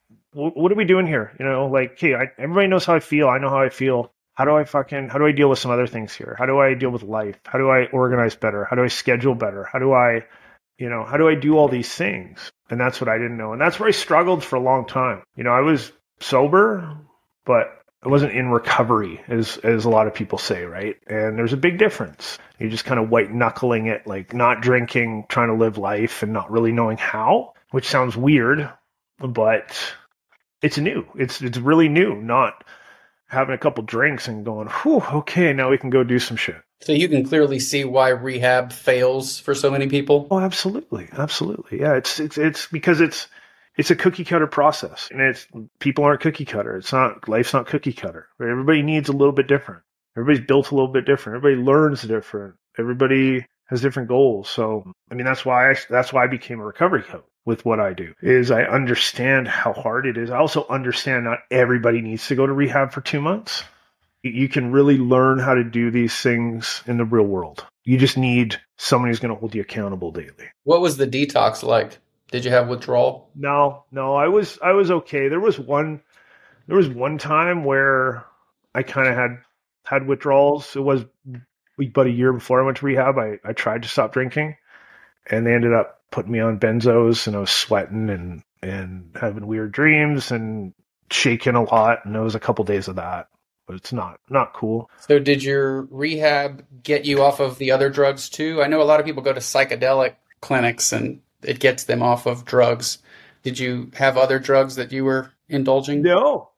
what are we doing here? Like, hey, everybody knows how I feel. I know how I feel. How do I deal with some other things here? How do I deal with life? How do I organize better? How do I schedule better? How do I do all these things? And that's what I didn't know. And that's where I struggled for a long time. I was sober, but I wasn't in recovery, as a lot of people say, right? And there's a big difference. You're just kind of white knuckling it, like not drinking, trying to live life and not really knowing how, which sounds weird, but it's new. It's really new, not having a couple drinks and going, whew, okay, now we can go do some shit. So you can clearly see why rehab fails for so many people. Oh, absolutely. Absolutely. Yeah. It's because it's a cookie cutter process, and people aren't cookie cutter. Life's not cookie cutter. Right? Everybody needs a little bit different. Everybody's built a little bit different. Everybody learns different. Everybody has different goals. So, that's why I became a recovery coach with what I do, is I understand how hard it is. I also understand not everybody needs to go to rehab for 2 months. You can really learn how to do these things in the real world. You just need someone who's going to hold you accountable daily. What was the detox like? Did you have withdrawal? No, I was okay. There was one time where I kind of had withdrawals. It was about a year before I went to rehab. I tried to stop drinking, and they ended up putting me on benzos, and I was sweating and having weird dreams and shaking a lot. And it was a couple days of that, but it's not cool. So did your rehab get you off of the other drugs too? I know a lot of people go to psychedelic clinics and it gets them off of drugs. Did you have other drugs that you were indulging? No.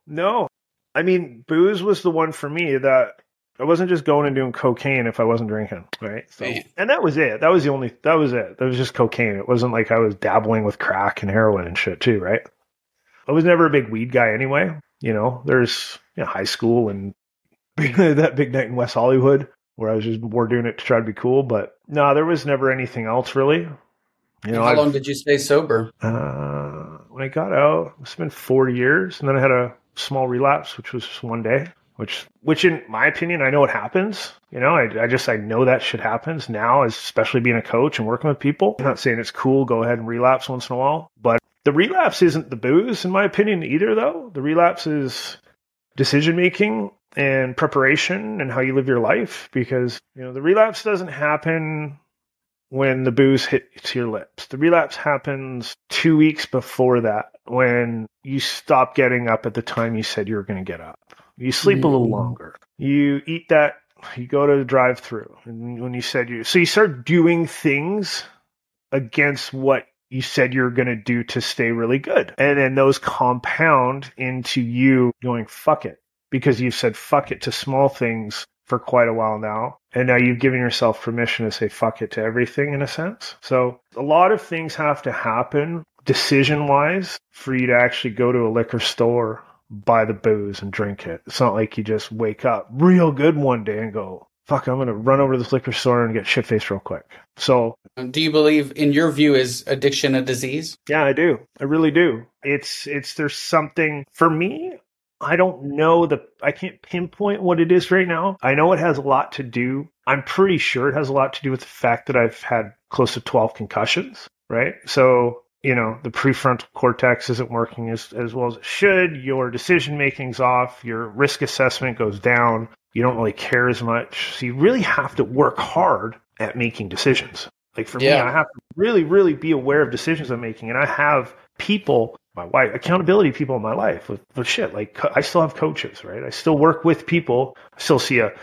Booze was the one for me that I wasn't just going and doing cocaine if I wasn't drinking, right? So, and that was it. That was it. That was just cocaine. It wasn't like I was dabbling with crack and heroin and shit too, right? I was never a big weed guy anyway. There's high school and that big night in West Hollywood where I was just more doing it to try to be cool. But no, there was never anything else really. How long did you stay sober? When I got out, it's been 4 years, and then I had a small relapse, which was just one day, which in my opinion, I know it happens. I know that shit happens now, especially being a coach and working with people. I'm not saying it's cool, go ahead and relapse once in a while, but the relapse isn't the booze, in my opinion, either, though. The relapse is decision-making and preparation and how you live your life, because, the relapse doesn't happen when the booze hits your lips. The relapse happens 2 weeks before that, when you stop getting up at the time you said you were going to get up. You sleep a little longer. You eat that, you go to the drive-through. And when you start doing things against what you said you were going to do to stay really good. And then those compound into you going, fuck it. Because you've said fuck it to small things for quite a while now. And now you've given yourself permission to say fuck it to everything in a sense. So a lot of things have to happen decision-wise for you to actually go to a liquor store, buy the booze and drink it. It's not like you just wake up real good one day and go, fuck, I'm going to run over to this liquor store and get shit-faced real quick. So, do you believe, in your view, is addiction a disease? Yeah, I do. I really do. There's something, for me, I don't know I can't pinpoint what it is right now. I know it has a lot to do. I'm pretty sure it has a lot to do with the fact that I've had close to 12 concussions, right? So, the prefrontal cortex isn't working as well as it should. Your decision making's off. Your risk assessment goes down. You don't really care as much. So you really have to work hard at making decisions. Like for me, I have to really, really be aware of decisions I'm making. And I have people, my wife, accountability people in my life with shit. Like I still have coaches, right? I still work with people. I still see a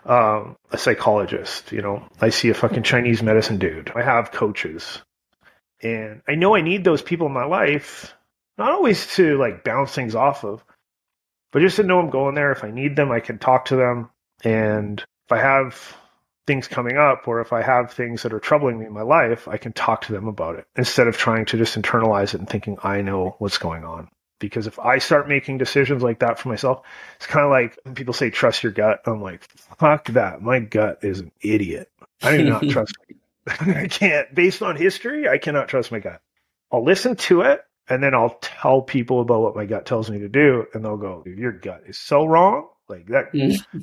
psychologist, I see a fucking Chinese medicine dude. I have coaches. And I know I need those people in my life, not always to like bounce things off of, but just to know I'm going there. If I need them, I can talk to them. And if I have things coming up, or if I have things that are troubling me in my life, I can talk to them about it instead of trying to just internalize it and thinking I know what's going on. Because if I start making decisions like that for myself, it's kind of like when people say, trust your gut. I'm like, fuck that. My gut is an idiot. I do not trust my gut. I can't, based on history, I cannot trust my gut. I'll listen to it, and then I'll tell people about what my gut tells me to do, and they'll go, your gut is so wrong. Like that.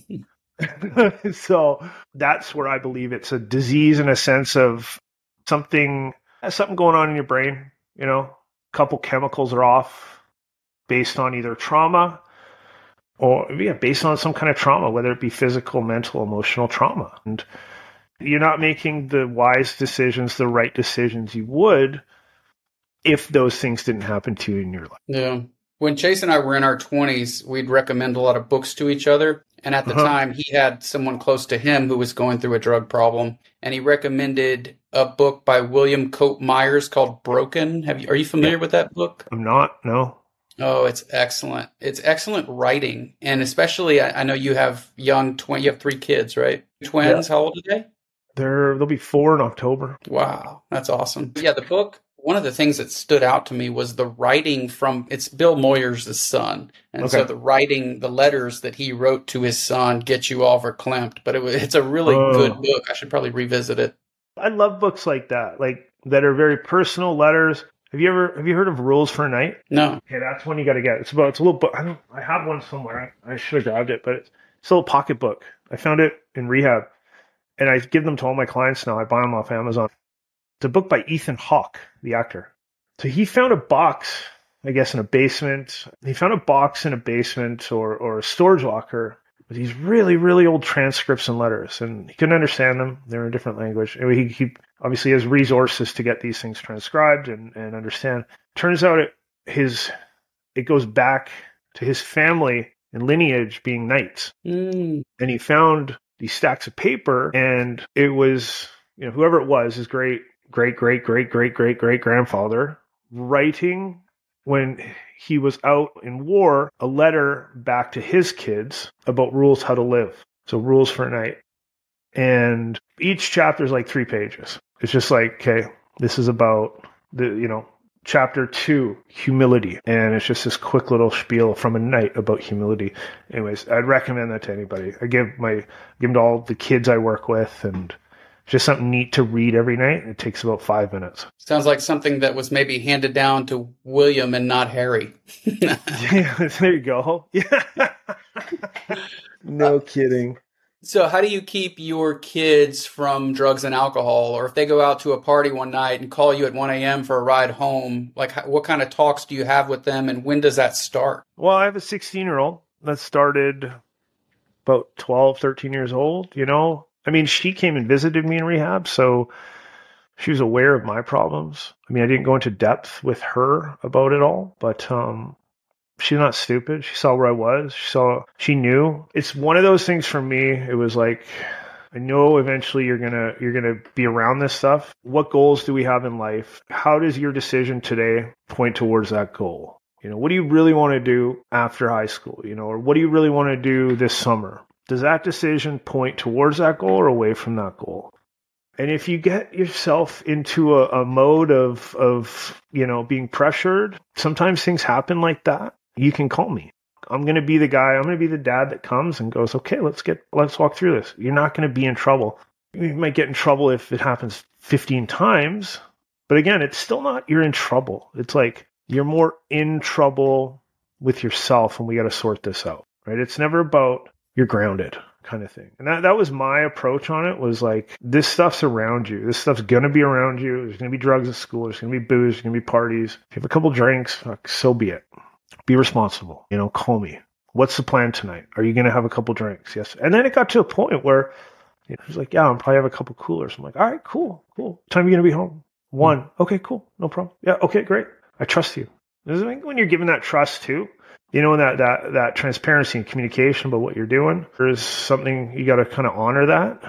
So that's where I believe it's a disease in a sense of something going on in your brain, a couple chemicals are off. based on either trauma or based on some kind of trauma, whether it be physical, mental, emotional trauma. And you're not making the wise decisions, the right decisions you would if those things didn't happen to you in your life. Yeah. When Chase and I were in our 20s, we'd recommend a lot of books to each other. And at the time, he had someone close to him who was going through a drug problem. And he recommended a book by William Cope Myers called Broken. Are you familiar with that book? I'm not, no. Oh, it's excellent. It's excellent writing. And especially, I know you have you have 3 kids, right? Twins, How old are they? They'll be 4 in October. Wow, that's awesome. Yeah, the book, one of the things that stood out to me was the writing it's Bill Moyers' son. And so the writing, the letters that he wrote to his son get you all verklempt. But it's a really good book. I should probably revisit it. I love books like that are very personal letters. Have you heard of Rules for a Night? No. Okay, that's one you got to get. It's a little book. I have one somewhere. I should have grabbed it, but it's a little pocket book. I found it in rehab, and I give them to all my clients now. I buy them off Amazon. It's a book by Ethan Hawke, the actor. So he found a box, I guess, in a basement. He found a box in a basement or a storage locker with these really, really old transcripts and letters, and he couldn't understand them. They were in a different language. Anyway, he obviously has resources to get these things transcribed and understand. Turns out it goes back to his family and lineage being knights. And he found these stacks of paper, and it was, whoever it was, his great grandfather writing when he was out in war, a letter back to his kids about rules how to live. So Rules for a Night. And each chapter is like 3 pages. It's just like, okay, this is about chapter 2, humility. And it's just this quick little spiel from a knight about humility. Anyways, I'd recommend that to anybody. I give them to all the kids I work with, and just something neat to read every night. It takes about 5 minutes. Sounds like something that was maybe handed down to William and not Harry. Yeah, there you go. Yeah. No kidding. So how do you keep your kids from drugs and alcohol? Or if they go out to a party one night and call you at 1 a.m. for a ride home, what kind of talks do you have with them, and when does that start? Well, I have a 16-year-old that started about 12, 13 years old, I mean, she came and visited me in rehab, so she was aware of my problems. I mean, I didn't go into depth with her about it all, but she's not stupid. She saw where I was. She knew. It's one of those things for me. It was like, I know eventually you're gonna be around this stuff. What goals do we have in life? How does your decision today point towards that goal? What do you really want to do after high school? Or what do you really want to do this summer? Does that decision point towards that goal or away from that goal? And if you get yourself into a mode of being pressured, sometimes things happen like that. You can call me. I'm going to be the guy. I'm going to be the dad that comes and goes, okay, let's walk through this. You're not going to be in trouble. You might get in trouble if it happens 15 times. But again, it's still not you're in trouble. It's like you're more in trouble with yourself, and we got to sort this out, right? It's never about you're grounded kind of thing. And that was my approach on it, was like, this stuff's around you. This stuff's going to be around you. There's going to be drugs at school. There's going to be booze. There's going to be parties. If you have a couple drinks, so be it. Be responsible. Call me. What's the plan tonight? Are you going to have a couple drinks? Yes. And then it got to a point where he's like, yeah, I'll probably have a couple coolers. I'm like, all right, cool. What time are you going to be home? 1. Okay, cool. No problem. Yeah. Okay, great. I trust you. When you're given that trust too, that transparency and communication about what you're doing, there's something you got to kind of honor that,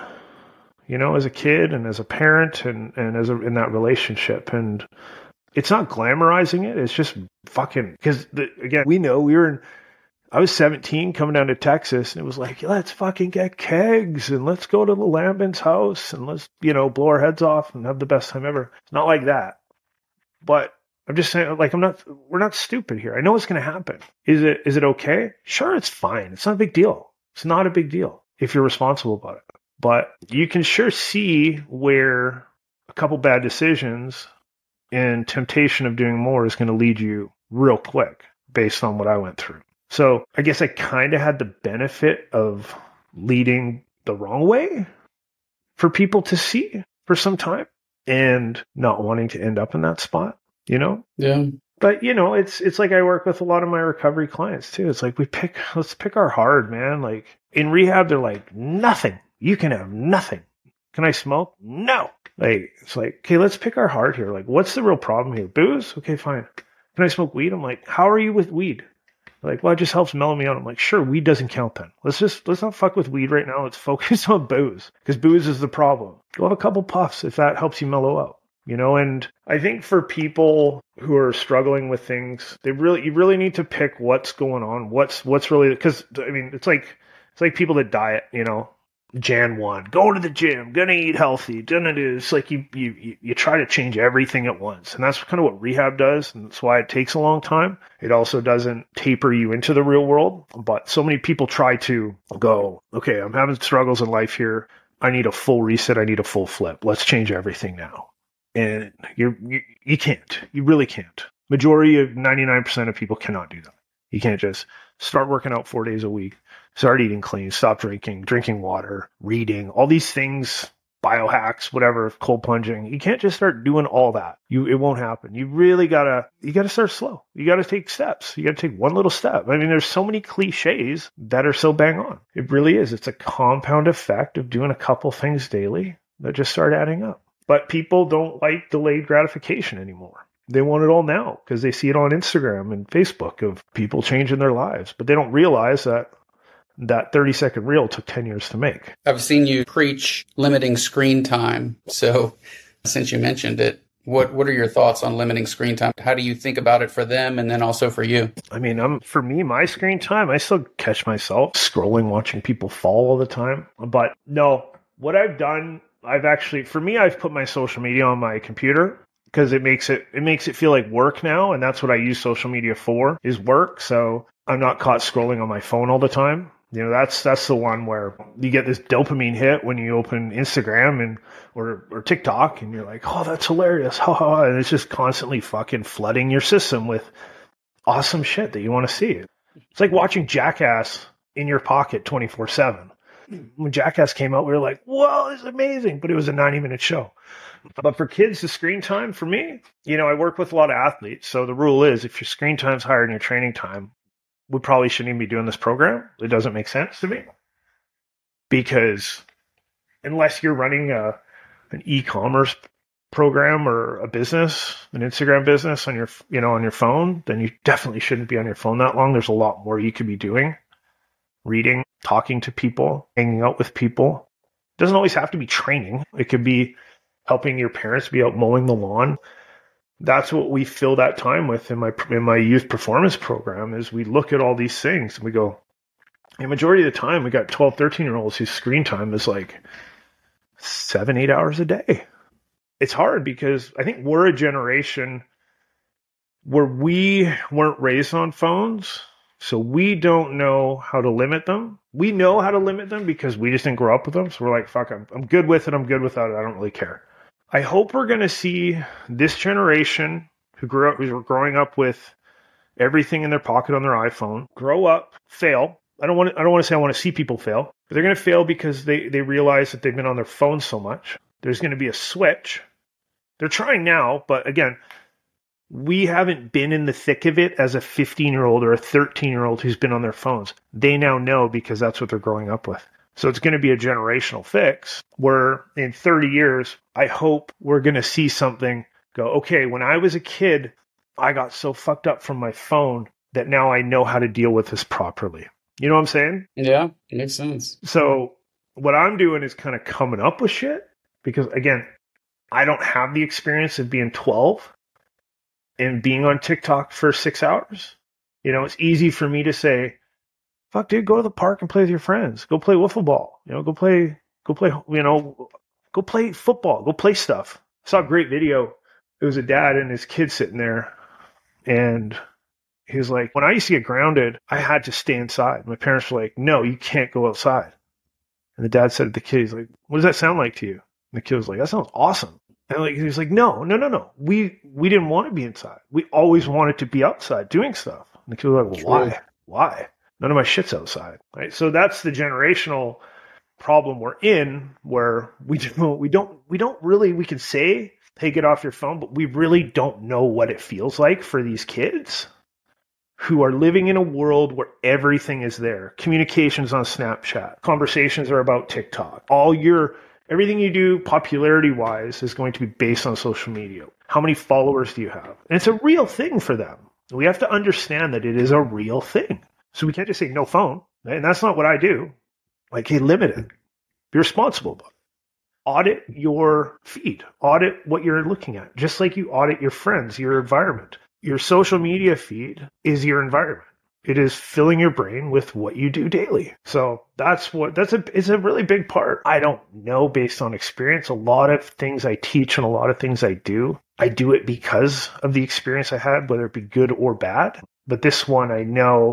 as a kid and as a parent and in that relationship. And it's not glamorizing it. It's just fucking, because again, we know I was 17 coming down to Texas, and it was like, let's fucking get kegs and let's go to the Lambin's house and let's, blow our heads off and have the best time ever. It's not like that. But I'm just saying, we're not stupid here. I know what's going to happen. Is it okay? Sure, it's fine. It's not a big deal. It's not a big deal if you're responsible about it. But you can sure see where a couple bad decisions and temptation of doing more is going to lead you real quick based on what I went through. So I guess I kind of had the benefit of leading the wrong way for people to see for some time and not wanting to end up in that spot. Yeah. But it's like I work with a lot of my recovery clients too. It's like let's pick our hard, man. Like in rehab, they're like, nothing. You can have nothing. Can I smoke? No. Like, it's like, okay, let's pick our hard here. Like, what's the real problem here? Booze? Okay, fine. Can I smoke weed? I'm like, how are you with weed? Like, well, it just helps mellow me out. I'm like, sure, weed doesn't count then. Let's not fuck with weed right now. Let's focus on booze because booze is the problem. Go have a couple puffs if that helps you mellow out. And I think for people who are struggling with things, you really need to pick what's going on. What's really, because I mean, it's like people that diet, Jan 1, go to the gym, gonna eat healthy, it's like you try to change everything at once. And that's kind of what rehab does. And that's why it takes a long time. It also doesn't taper you into the real world. But so many people try to go, okay, I'm having struggles in life here. I need a full reset. I need a full flip. Let's change everything now. And you can't. You really can't. Majority of 99% of people cannot do that. You can't just start working out 4 days a week, start eating clean, stop drinking water, reading, all these things, biohacks, whatever, cold plunging. You can't just start doing all that. It won't happen. You really gotta start slow. You gotta take steps. You gotta take one little step. I mean, there's so many cliches that are so bang on. It really is. It's a compound effect of doing a couple things daily that just start adding up. But people don't like delayed gratification anymore. They want it all now because they see it on Instagram and Facebook of people changing their lives. But they don't realize that 30-second reel took 10 years to make. I've seen you preach limiting screen time. So since you mentioned it, what are your thoughts on limiting screen time? How do you think about it for them and then also for you? I mean, for me, my screen time, I still catch myself scrolling, watching people fall all the time. But no, what I've done, I've put my social media on my computer because it makes it feel like work now. And that's what I use social media for, is work. So I'm not caught scrolling on my phone all the time. That's the one where you get this dopamine hit when you open Instagram or TikTok and you're like, oh, that's hilarious. And it's just constantly fucking flooding your system with awesome shit that you want to see. It's like watching Jackass in your pocket 24/7. When Jackass came out, we were like, whoa, this is amazing. But it was a 90-minute show. But for kids, the screen time for me, I work with a lot of athletes. So the rule is if your screen time's higher than your training time, we probably shouldn't even be doing this program. It doesn't make sense to me. Because unless you're running an e-commerce program or a business, an Instagram business on your phone, then you definitely shouldn't be on your phone that long. There's a lot more you could be doing. Reading, talking to people, hanging out with people. It doesn't always have to be training. It could be helping your parents be out mowing the lawn. That's what we fill that time with in my youth performance program, is we look at all these things and we go, the majority of the time we got 12, 13-year-olds whose screen time is like 7-8 hours a day. It's hard because I think we're a generation where we weren't raised on phones. So we don't know how to limit them. We know how to limit them because we just didn't grow up with them. So we're like, fuck, I'm good with it. I'm good without it. I don't really care. I hope we're going to see this generation who's growing up with everything in their pocket on their iPhone, grow up, fail. I don't want to say I want to see people fail, but they're going to fail because they realize that they've been on their phone so much. There's going to be a switch. They're trying now, but again, we haven't been in the thick of it as a 15-year-old or a 13-year-old who's been on their phones. They now know because that's what they're growing up with. So it's going to be a generational fix where in 30 years, I hope we're going to see something go, okay, when I was a kid, I got so fucked up from my phone that now I know how to deal with this properly. You know what I'm saying? Yeah, it makes sense. So what I'm doing is kind of coming up with shit because, again, I don't have the experience of being 12 and being on TikTok for 6 hours. It's easy for me to say, fuck, dude, go to the park and play with your friends. Go play wiffle ball. Go play football. Go play stuff. I saw a great video. It was a dad and his kid sitting there. And he was like, when I used to get grounded, I had to stay inside. My parents were like, no, you can't go outside. And the dad said to the kid, he's like, what does that sound like to you? And the kid was like, that sounds awesome. And he was like, no. We didn't want to be inside. We always wanted to be outside doing stuff. And the kid was like, well, why? None of my shit's outside. Right? So that's the generational problem we're in, where we can say hey, get off your phone. But we really don't know what it feels like for these kids who are living in a world where everything is there. Communications on Snapchat. Conversations are about TikTok. Everything you do popularity-wise is going to be based on social media. How many followers do you have? And it's a real thing for them. We have to understand that it is a real thing. So we can't just say no phone. And that's not what I do. Like, hey, limit it. Be responsible about it. Audit your feed. Audit what you're looking at. Just like you audit your friends, your environment. Your social media feed is your environment. It is filling your brain with what you do daily. So it's a really big part. I don't know based on experience. A lot of things I teach and a lot of things I do it because of the experience I had, whether it be good or bad. But this one, I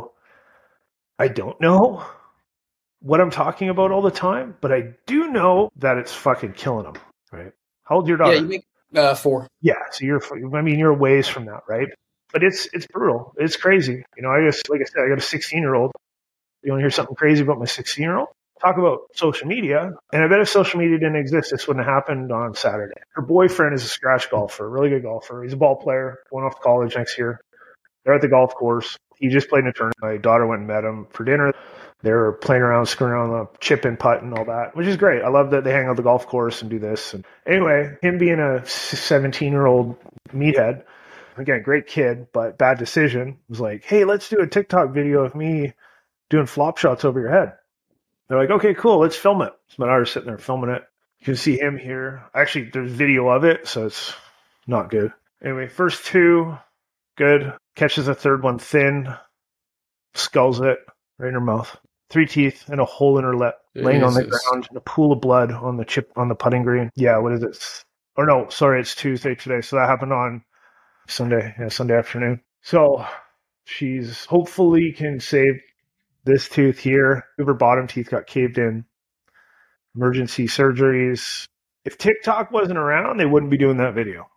don't know what I'm talking about all the time, but I do know that it's fucking killing them, right? How old's your daughter? Yeah, you make 4. Yeah, so you're a ways from that, right? But it's brutal. It's crazy. Like I said, I got a 16-year-old. You want to hear something crazy about my 16-year-old? Talk about social media. And I bet if social media didn't exist, this wouldn't have happened on Saturday. Her boyfriend is a scratch golfer, a really good golfer. He's a ball player, going off to college next year. They're at the golf course. He just played in a tournament. My daughter went and met him for dinner. They were playing around, screwing around the chip and putt and all that, which is great. I love that they hang out the golf course and do this. And anyway, him being a 17-year-old meathead, again, great kid, but bad decision, was like, hey, let's do a TikTok video of me doing flop shots over your head. They're like, okay, cool, let's film it. So my daughter's sitting there filming it. You can see him here. Actually, there's video of it, so it's not good. Anyway, first 2, good. Catches a third one thin, sculls it right in her mouth. 3 teeth and a hole in her lip, laying on the ground in a pool of blood on the chip on the putting green. Yeah, what is it? Or no, sorry, it's Tuesday today. So that happened on Sunday afternoon. So she's hopefully can save this tooth here. Her bottom teeth got caved in. Emergency surgeries. If TikTok wasn't around, they wouldn't be doing that video.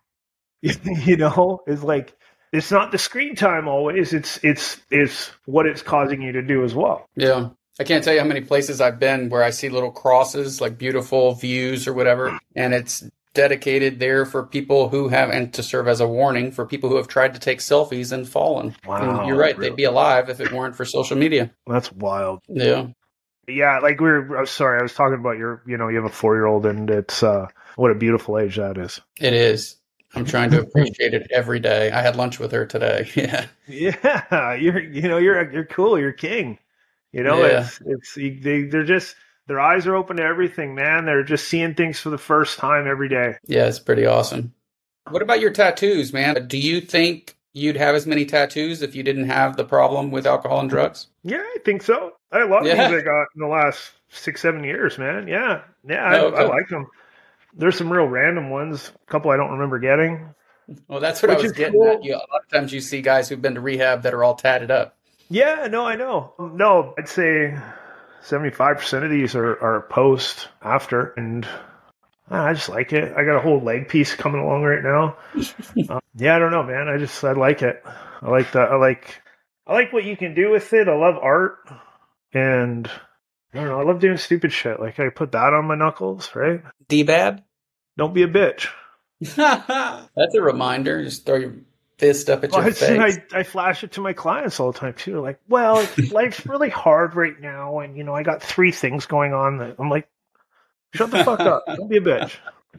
It's like, it's not the screen time always. It's what it's causing you to do as well. Yeah. I can't tell you how many places I've been where I see little crosses, like beautiful views or whatever, and it's dedicated there for people who have, and to serve as a warning for people who have tried to take selfies and fallen. Wow. And you're right. Really? They'd be alive if it weren't for social media. That's wild. Yeah. Yeah. Like I'm sorry. I was talking about you have a 4-year-old and it's, what a beautiful age that is. It is. I'm trying to appreciate it every day. I had lunch with her today. Yeah. Yeah. You're cool. You're king. Yeah. They're just, their eyes are open to everything, man. They're just seeing things for the first time every day. Yeah, it's pretty awesome. What about your tattoos, man? Do you think you'd have as many tattoos if you didn't have the problem with alcohol and drugs? Yeah, I think so. I love these I got in the last 6-7 years, man. Yeah. I like them. There's some real random ones. A couple I don't remember getting. Well, that's what I was getting at. A lot of times you see guys who've been to rehab that are all tatted up. Yeah, no, I know. No, I'd say 75% of these are post after, and I just like it. I got a whole leg piece coming along right now. Yeah, I don't know, man. I like it. I like that. I like what you can do with it. I love art, and I don't know. I love doing stupid shit. Like I put that on my knuckles, right? D-Bab? Don't be a bitch. That's a reminder. Just throw your fist up at your face. I flash it to my clients all the time too. Like, well, life's really hard right now, and I got 3 things going on. That I'm like, shut the fuck up. Don't be a bitch.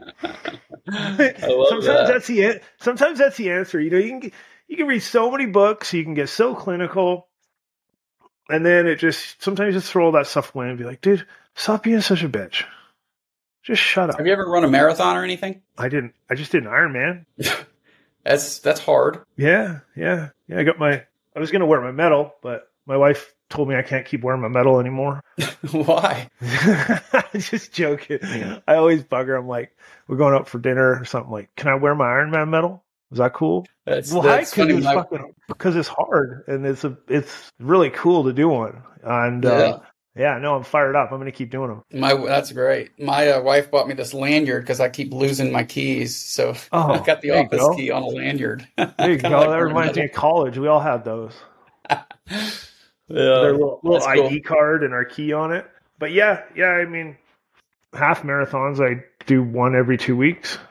Sometimes that's the answer. You can read so many books, you can get so clinical, and then sometimes just throw all that stuff away and be like, dude, stop being such a bitch. Just shut up. Have you ever run a marathon or anything? I didn't. I just did an Ironman. That's hard. Yeah. I was going to wear my medal, but my wife told me I can't keep wearing my medal anymore. Why? Just joking. I always bug her. I'm like, we're going out for dinner or something. Like, can I wear my Ironman medal? Is that cool? That's funny. Because it's hard and it's really cool to do one. And I'm fired up. I'm going to keep doing them. That's great. My wife bought me this lanyard because I keep losing my keys. So I got the office key on a lanyard. There you go. That reminds me of college. We all had those. Their little ID card and our key on it. But yeah. I mean, half marathons, I do one every 2 weeks.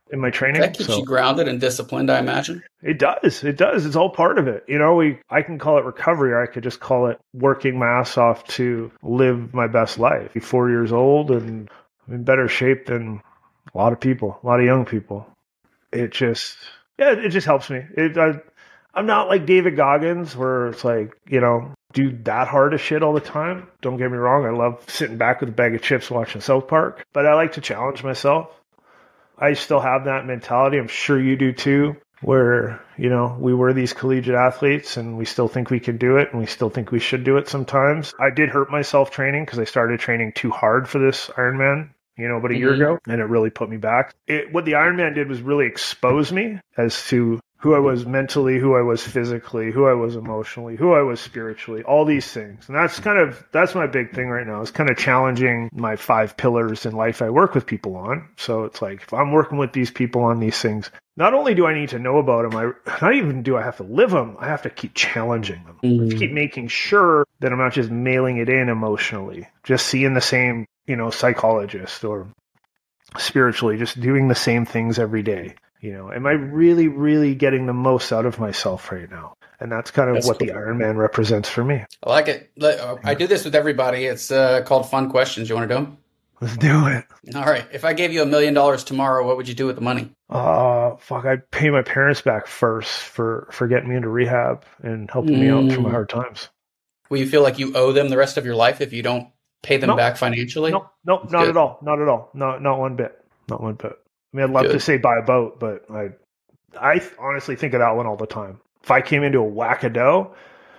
in my training. That keeps you grounded and disciplined, I imagine. It does. It does. It's all part of it. I can call it recovery, or I could just call it working my ass off to live my best life. I'm 4 years old and I'm in better shape than a lot of people, a lot of young people. It just helps me. I'm not like David Goggins where it's like, do that hard of shit all the time. Don't get me wrong. I love sitting back with a bag of chips watching South Park, but I like to challenge myself. I still have that mentality. I'm sure you do too, where, we were these collegiate athletes and we still think we can do it and we still think we should do it sometimes. I did hurt myself training because I started training too hard for this Ironman, about a year ago, and it really put me back. What the Ironman did was really expose me as to who I was mentally, who I was physically, who I was emotionally, who I was spiritually, all these things. And that's my big thing right now, is kind of challenging my 5 pillars in life I work with people on. So it's like, if I'm working with these people on these things, not only do I need to know about them, not even do I have to live them, I have to keep challenging them. Keep making sure that I'm not just mailing it in emotionally, just seeing the same, psychologist, or spiritually, just doing the same things every day. Am I really, really getting the most out of myself right now? And that's kind of what the Ironman represents for me. I like it. I do this with everybody. It's called Fun Questions. You want to do them? Let's do it. All right. If I gave you $1 million tomorrow, what would you do with the money? I'd pay my parents back first for getting me into rehab and helping me out through my hard times. Will you feel like you owe them the rest of your life if you don't pay them back financially? No, not at all. Not at all. Not one bit. Not one bit. I mean, I'd love to say buy a boat, but I honestly think of that one all the time. If I came into a whack of dough,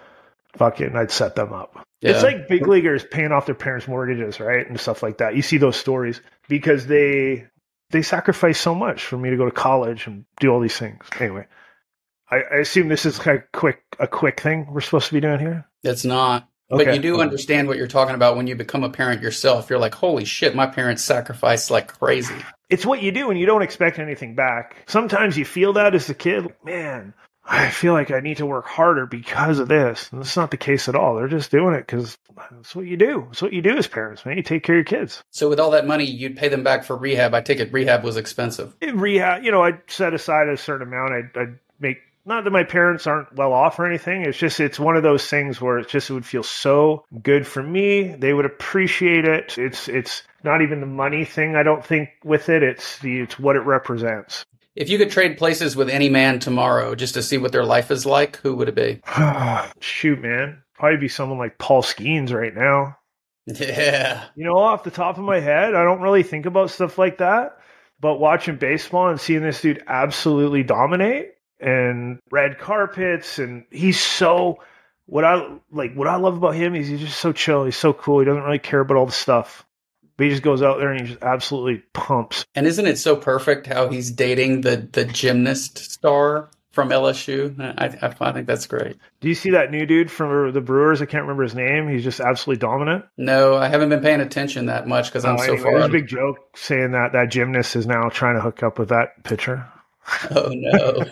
I'd set them up. Yeah. It's like big leaguers paying off their parents' mortgages, right? And stuff like that. You see those stories because they sacrifice so much for me to go to college and do all these things. Anyway, I assume this is kind of a quick thing we're supposed to be doing here? It's not. Okay. But you do understand what you're talking about when you become a parent yourself. You're like, holy shit, my parents sacrificed like crazy. It's what you do when you don't expect anything back. Sometimes you feel that as a kid. Man, I feel like I need to work harder because of this. And that's not the case at all. They're just doing it because that's what you do. It's what you do as parents, man. You take care of your kids. So with all that money, you'd pay them back for rehab. I take it rehab was expensive. In rehab, I'd set aside a certain amount. I'd make... Not that my parents aren't well off or anything. It's one of those things where it would feel so good for me. They would appreciate it. It's not even the money thing, I don't think, with it. It's what it represents. If you could trade places with any man tomorrow just to see what their life is like, who would it be? Shoot, man. Probably be someone like Paul Skeens right now. Yeah. Off the top of my head, I don't really think about stuff like that. But watching baseball and seeing this dude absolutely dominate, and red carpets, and he's so what I love about him is he's just so chill. He's so cool. He doesn't really care about all the stuff, but he just goes out there and he just absolutely pumps. And isn't it so perfect how he's dating the gymnast star from LSU? I think that's great. Do you see that new dude from the Brewers? I can't remember his name. He's just absolutely dominant. No, I haven't been paying attention that much because I'm so far. There's a big joke saying that gymnast is now trying to hook up with that pitcher. Oh, no.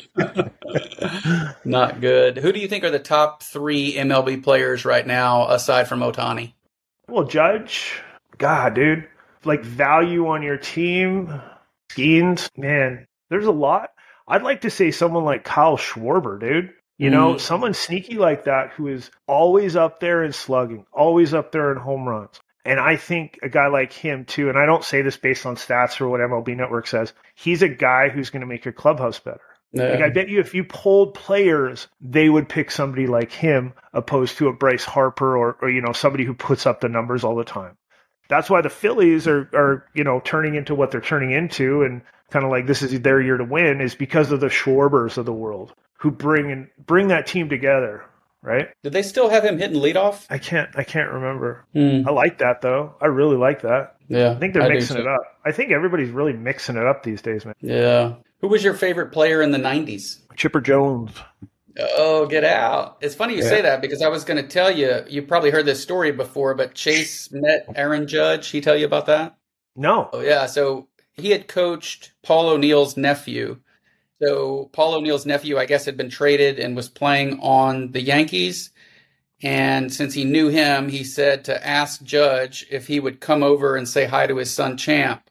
Not good. Who do you think are the top 3 MLB players right now, aside from Ohtani? Well, Judge. God, dude. Like, value on your team. Skeens. Man, there's a lot. I'd like to say someone like Kyle Schwarber, dude. Someone sneaky like that who is always up there in slugging, always up there in home runs. And I think a guy like him, too, and I don't say this based on stats or what MLB Network says, he's a guy who's going to make your clubhouse better. Yeah. Like, I bet you if you polled players, they would pick somebody like him opposed to a Bryce Harper or somebody who puts up the numbers all the time. That's why the Phillies are turning into what they're turning into, and kind of like this is their year to win, is because of the Schwarbers of the world who bring that team together. Right? Did they still have him hitting leadoff? I can't remember. I like that though. I really like that. Yeah, I think they're mixing it up. I think everybody's really mixing it up these days, man. Yeah. Who was your favorite player in the 90s? Chipper Jones. Oh, get out. It's funny you say that because I was going to tell you, you probably heard this story before, but Chase met Aaron Judge. He tell you about that? No. Oh, yeah. So he had coached Paul O'Neill's nephew. So Paul O'Neill's nephew, I guess, had been traded and was playing on the Yankees. And since he knew him, he said to ask Judge if he would come over and say hi to his son, Champ.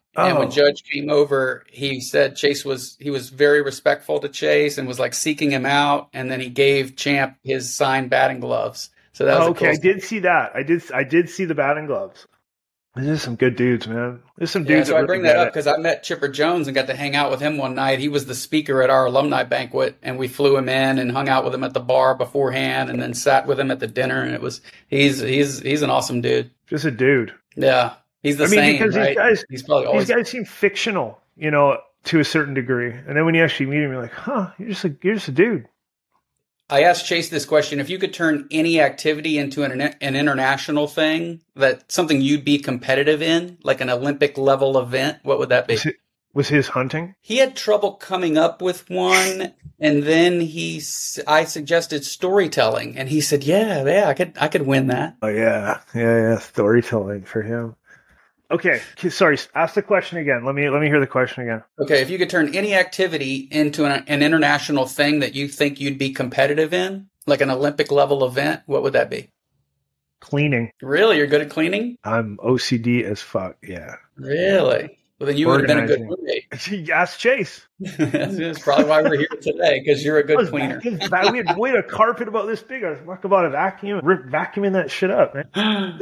And when Judge came over, he said he was very respectful to Chase and was like seeking him out. And then he gave Champ his signed batting gloves. So that was okay. I did see that. I did see the batting gloves. There's some good dudes, man. There's some dudes. So I bring that up because I met Chipper Jones and got to hang out with him one night. He was the speaker at our alumni banquet, and we flew him in and hung out with him at the bar beforehand, and then sat with him at the dinner. And he's an awesome dude. Just a dude. Yeah, he's the same. Because right? He's probably always. These guys seem fictional, to a certain degree, and then when you actually meet him, you're like, huh, you're just a dude. I asked Chase this question. If you could turn any activity into an international thing, something you'd be competitive in, like an Olympic level event, what would that be? Was his hunting? He had trouble coming up with one. And then I suggested storytelling, and he said, yeah, I could win that. Oh yeah. Storytelling for him. Okay, sorry. Ask the question again. Let me hear the question again. Okay, if you could turn any activity into an international thing that you think you'd be competitive in, like an Olympic level event, what would that be? Cleaning. Really? You're good at cleaning? I'm OCD as fuck, yeah. Really? Well, then you would have been a good roommate. Ask Chase. That's probably why we're here today, because you're a good cleaner. We had a carpet about this big. I was talking about a vacuum, vacuuming that shit up, man.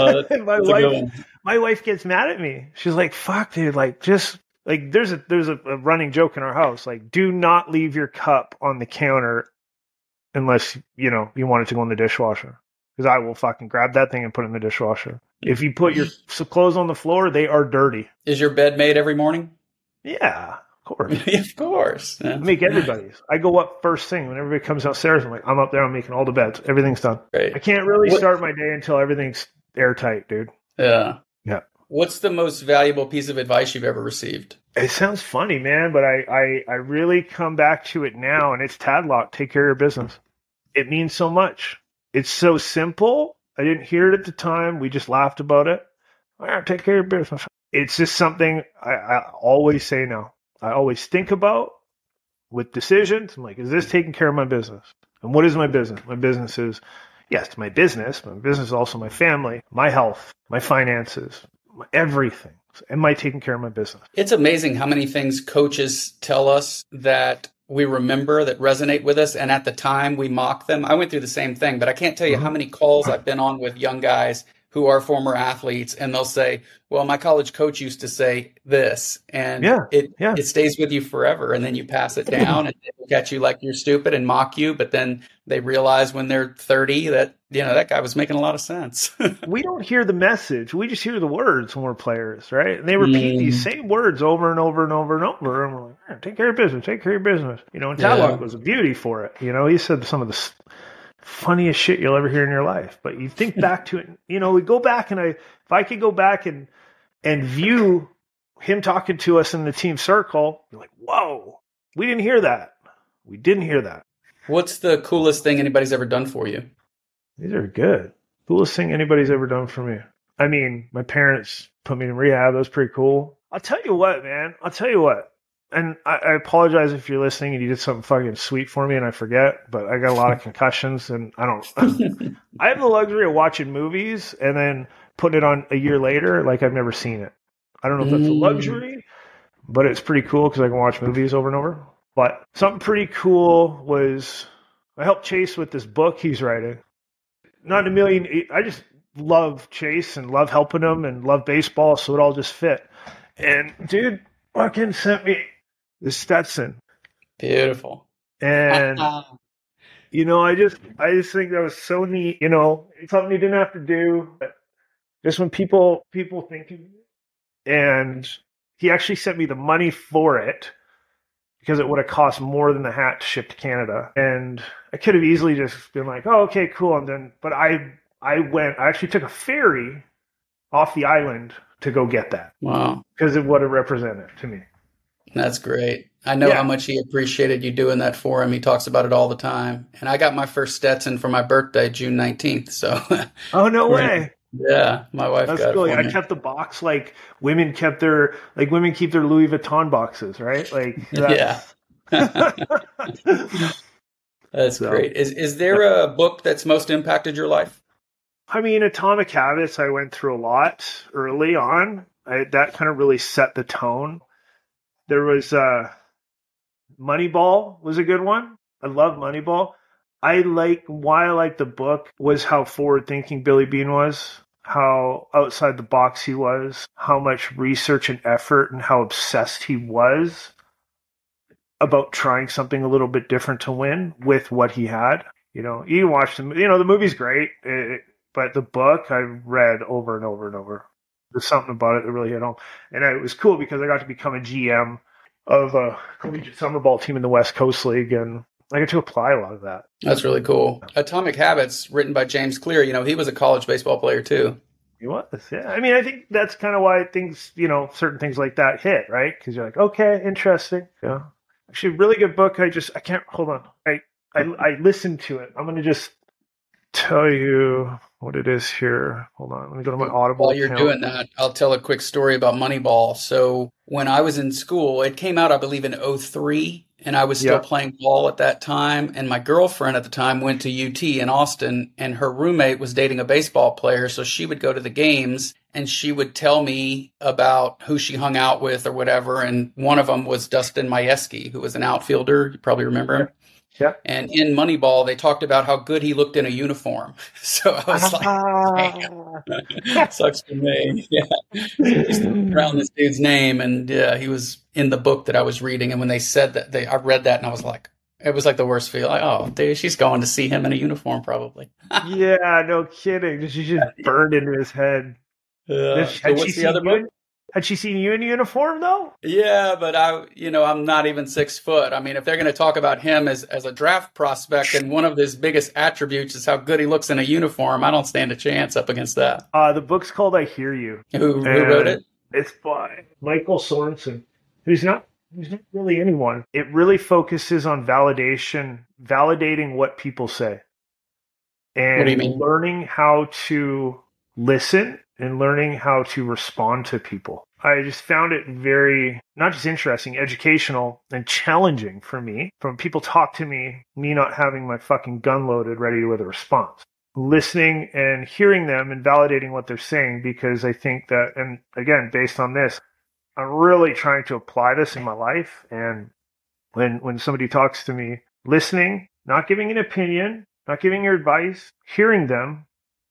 My wife gets mad at me. She's like, "Fuck, dude! Like, just like there's a running joke in our house. Like, do not leave your cup on the counter unless you want it to go in the dishwasher." Because I will fucking grab that thing and put it in the dishwasher. If you put your clothes on the floor, they are dirty. Is your bed made every morning? Yeah, of course. Of course. I make everybody's. I go up first thing. When everybody comes downstairs, I'm up there. I'm making all the beds. Everything's done. Right. I can't really start my day until everything's airtight, dude. Yeah. Yeah. What's the most valuable piece of advice you've ever received? It sounds funny, man, but I really come back to it now, and it's Tadlock. Take care of your business. It means so much. It's so simple. I didn't hear it at the time. We just laughed about it. Take care of your business. It's just something I always say now. I always think about with decisions. I'm like, is this taking care of my business? And what is my business? My business is, yes, my business. My business is also my family, my health, my finances, everything. Am I taking care of my business? It's amazing how many things coaches tell us that we remember that resonate with us. And at the time we mock them. I went through the same thing, but I can't tell you how many calls I've been on with young guys who are former athletes, and they'll say, well, my college coach used to say this, and it stays with you forever. And then you pass it down and they look at you like you're stupid and mock you. But then they realize when they're 30 that, that guy was making a lot of sense. We don't hear the message. We just hear the words when we're players, right? And they repeat these same words over and over and over and over. And we're like, take care of your business, take care of your business. And Tadlock was a beauty for it. He said some of the funniest shit you'll ever hear in your life. But you think back to it, we go back, and if I could go back and view him talking to us in the team circle, you're like, whoa, we didn't hear that. We didn't hear that. What's the coolest thing anybody's ever done for you? These are good. Coolest thing anybody's ever done for me. I mean, my parents put me in rehab. That was pretty cool. I'll tell you what, man. And I apologize if you're listening and you did something fucking sweet for me and I forget, but I got a lot of concussions and I have the luxury of watching movies and then putting it on a year later like I've never seen it. I don't know if that's a luxury, but it's pretty cool because I can watch movies over and over. But something pretty cool was I helped Chase with this book he's writing. Not a million. I just love Chase and love helping him and love baseball, so it all just fit. And dude fucking sent me the Stetson. Beautiful. And I just think that was so neat. It's something you didn't have to do. But just when people think of you. And he actually sent me the money for it because it would have cost more than the hat to ship to Canada. And I could have easily just been like, oh, okay, cool. And then, but I actually took a ferry off the island to go get that. Wow. Because of what it represented to me. That's great. I know how much he appreciated you doing that for him. He talks about it all the time. And I got my first Stetson for my birthday, June 19th. So. Oh, no way. Yeah, my wife got cool. it for me. I kept the box like women keep their Louis Vuitton boxes, right? Like yeah. That's great. Is there a book that's most impacted your life? I mean, Atomic Habits I went through a lot early on. That kind of really set the tone. There was Moneyball was a good one. I love Moneyball. Why I like the book was how forward-thinking Billy Beane was, how outside the box he was, how much research and effort and how obsessed he was about trying something a little bit different to win with what he had. You can watch the movie's great, but the book I read over and over and over. There's something about it that really hit home. And it was cool because I got to become a GM of a collegiate summer ball team in the West Coast League, and I get to apply a lot of that. That's really cool. Atomic Habits, written by James Clear, he was a college baseball player too. He was, yeah. I mean, I think that's kind of why things, certain things like that hit, right? Because you're like, okay, interesting. Yeah. Actually, really good book. I can't, hold on. I listened to it. I'm going to just tell you what it is here. Hold on. Let me go to my Audible While you're doing that, I'll tell a quick story about Moneyball. So when I was in school, it came out, I believe, in 2003. And I was still playing ball at that time. And my girlfriend at the time went to UT in Austin, and her roommate was dating a baseball player. So she would go to the games and she would tell me about who she hung out with or whatever. And one of them was Dustin Majewski, who was an outfielder. You probably remember him. Yeah. And in Moneyball, they talked about how good he looked in a uniform. So I was like, sucks for me. Yeah. Just around this dude's name. And he was in the book that I was reading. And when they said that, I read that and I was like, it was like the worst feel. Like, oh, dude, she's going to see him in a uniform probably. Yeah, no kidding. She just burned into his head. So what's the other book? Had she seen you in uniform though? Yeah, but I'm not even 6 foot. I mean, if they're going to talk about him as a draft prospect and one of his biggest attributes is how good he looks in a uniform, I don't stand a chance up against that. The book's called I Hear You. Who wrote it? It's by Michael Sorensen, who's not really anyone. It really focuses on validating what people say. And what do you mean? Learning how to listen and learning how to respond to people. I just found it very, not just interesting, educational and challenging for me. From people talk to me not having my fucking gun loaded, ready with a response. Listening and hearing them and validating what they're saying, because I think that, and again, based on this, I'm really trying to apply this in my life. And when somebody talks to me, listening, not giving an opinion, not giving your advice, hearing them,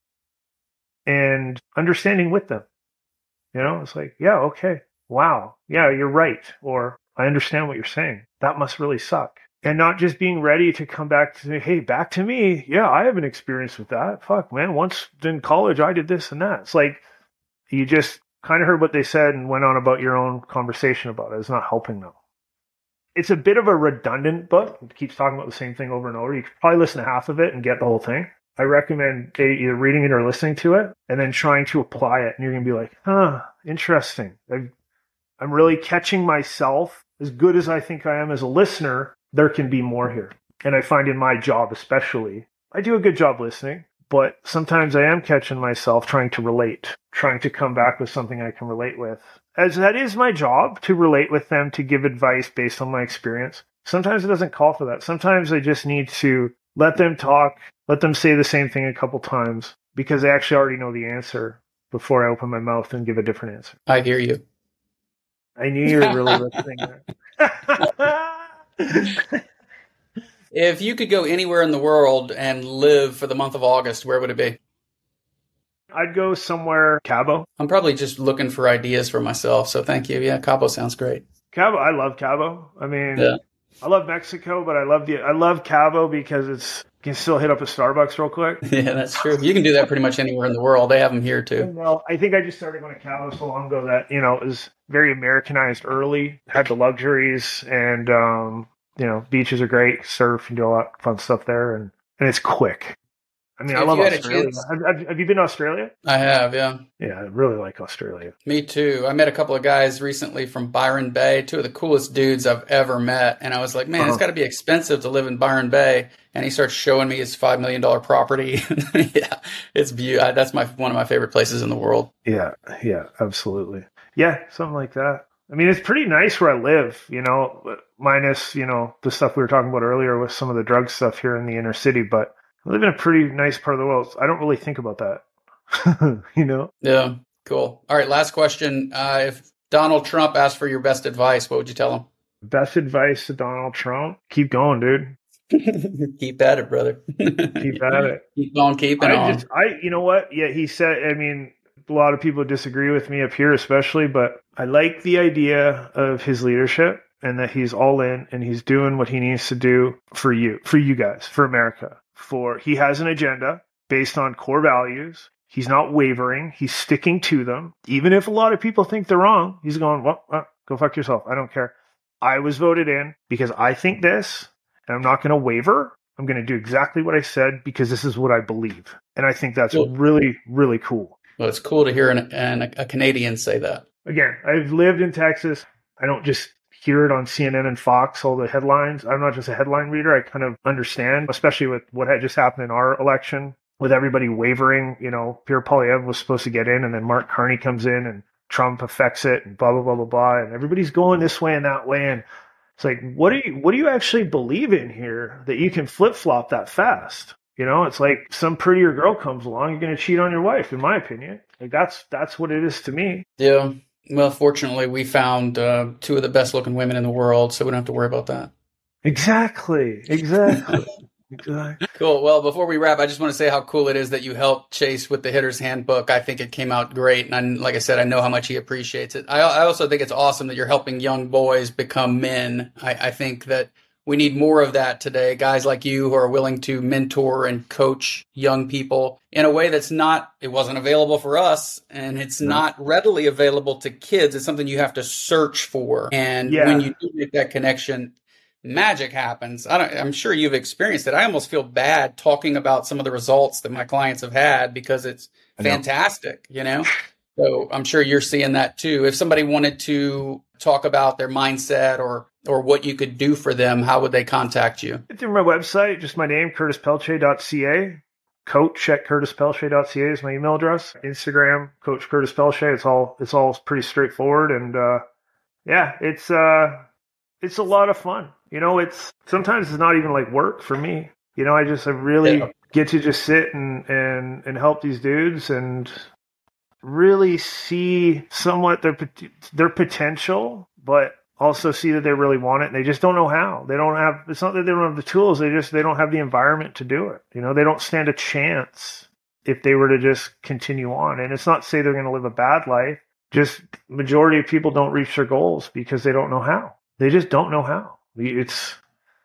and understanding with them. It's like, yeah, okay. Wow. Yeah, you're right. Or I understand what you're saying. That must really suck. And not just being ready to come back to, hey, back to me. Yeah, I have an experience with that. Fuck, man. Once in college, I did this and that. It's like, you just kind of heard what they said and went on about your own conversation about it. It's not helping them. It's a bit of a redundant book. It keeps talking about the same thing over and over. You could probably listen to half of it and get the whole thing. I recommend either reading it or listening to it and then trying to apply it. And you're going to be like, interesting. I'm really catching myself. As good as I think I am as a listener, there can be more here. And I find in my job especially, I do a good job listening, but sometimes I am catching myself trying to relate, trying to come back with something I can relate with. As that is my job, to relate with them, to give advice based on my experience. Sometimes it doesn't call for that. Sometimes I just need to let them talk, let them say the same thing a couple times, because they actually already know the answer before I open my mouth and give a different answer. I hear you. I knew you were really listening there. If you could go anywhere in the world and live for the month of August, where would it be? I'd go somewhere, Cabo. I'm probably just looking for ideas for myself, so thank you. Yeah, Cabo sounds great. Cabo, I love Cabo. I mean, I love Mexico, but I love Cabo because you can still hit up a Starbucks real quick. Yeah, that's true. You can do that pretty much anywhere in the world. They have them here too. Well, I think I just started going to Cabo so long ago that, it was very Americanized early, had the luxuries, and, beaches are great, surf, and do a lot of fun stuff there, and it's quick. I mean, I love Australia. Have you been to Australia? I have, yeah. Yeah, I really like Australia. Me too. I met a couple of guys recently from Byron Bay, two of the coolest dudes I've ever met. And I was like, man, it's got to be expensive to live in Byron Bay. And he starts showing me his $5 million property. Yeah, it's beautiful. That's one of my favorite places in the world. Yeah, absolutely. Yeah, something like that. I mean, it's pretty nice where I live, minus, the stuff we were talking about earlier with some of the drug stuff here in the inner city. But I live in a pretty nice part of the world. I don't really think about that, Yeah. Cool. All right. Last question. If Donald Trump asked for your best advice, what would you tell him? Best advice to Donald Trump? Keep going, dude. Keep at it, brother. Keep at it. Keep on keeping on. You know what? Yeah, he said, I mean, a lot of people disagree with me up here, especially, but I like the idea of his leadership and that he's all in and he's doing what he needs to do for you guys, for America. He has an agenda based on core values. He's not wavering. He's sticking to them. Even if a lot of people think they're wrong, he's going, well, go fuck yourself. I don't care. I was voted in because I think this, and I'm not going to waver. I'm going to do exactly what I said because this is what I believe. And I think that's really, really cool. Well, it's cool to hear a Canadian say that. Again, I've lived in Texas. I don't just hear it on CNN and Fox, all the headlines. I'm not just a headline reader. I kind of understand, especially with what had just happened in our election, with everybody wavering. You know, Pierre Poilievre was supposed to get in, and then Mark Carney comes in, and Trump affects it, and blah, blah, blah, blah, blah. And everybody's going this way and that way. And it's like, what do you actually believe in here that you can flip-flop that fast? You know, it's like some prettier girl comes along, you're going to cheat on your wife, in my opinion. Like that's what it is to me. Yeah. Well, fortunately, we found two of the best-looking women in the world, so we don't have to worry about that. Exactly. Cool. Well, before we wrap, I just want to say how cool it is that you helped Chase with the Hitter's Handbook. I think it came out great. And like I said, I know how much he appreciates it. I also think it's awesome that you're helping young boys become men. I think that we need more of that today. Guys like you who are willing to mentor and coach young people in a way it wasn't available for us, and it's not readily available to kids. It's something you have to search for. And when you do make that connection, magic happens. I'm sure you've experienced it. I almost feel bad talking about some of the results that my clients have had because it's fantastic, you know? So I'm sure you're seeing that too. If somebody wanted to talk about their mindset or what you could do for them, how would they contact you? Through my website, just my name, curtispelche.ca. Coach at curtispelche.ca is my email address. Instagram, Coach Curtis Pelche. It's all pretty straightforward. And it's a lot of fun. You know, sometimes it's not even like work for me. You know, I really get to just sit and help these dudes and really see somewhat their potential, but also see that they really want it. And they just don't know how. It's not that they don't have the tools. They don't have the environment to do it. You know, they don't stand a chance if they were to just continue on. And it's not to say they're going to live a bad life. Just majority of people don't reach their goals because they don't know how. They just don't know how. It's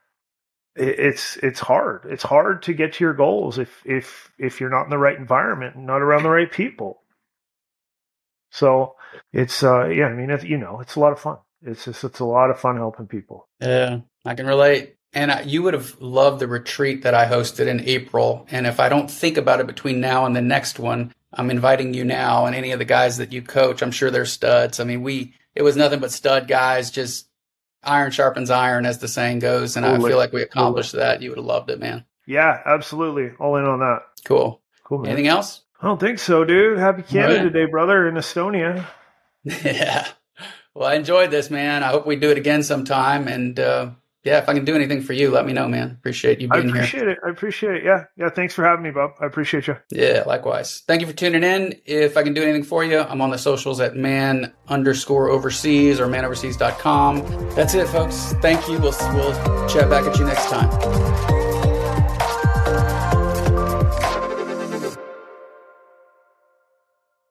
hard. It's hard to get to your goals if you're not in the right environment and not around the right people. So it's it's a lot of fun. It's a lot of fun helping people. Yeah, I can relate. And you would have loved the retreat that I hosted in April. And if I don't think about it between now and the next one, I'm inviting you now and any of the guys that you coach. I'm sure they're studs. I mean, it was nothing but stud guys, just iron sharpens iron, as the saying goes. And I feel like we accomplished that. You would have loved it, man. Yeah, absolutely. All in on that. Cool, man. Anything else? I don't think so, dude. Happy Canada Day, brother, in Estonia. Yeah. Well, I enjoyed this, man. I hope we do it again sometime. And if I can do anything for you, let me know, man. Appreciate you being here. I appreciate it. Yeah. Thanks for having me, Bob. I appreciate you. Yeah, likewise. Thank you for tuning in. If I can do anything for you, I'm on the socials at man_overseas or manoverseas.com. That's it, folks. Thank you. We'll chat back at you next time.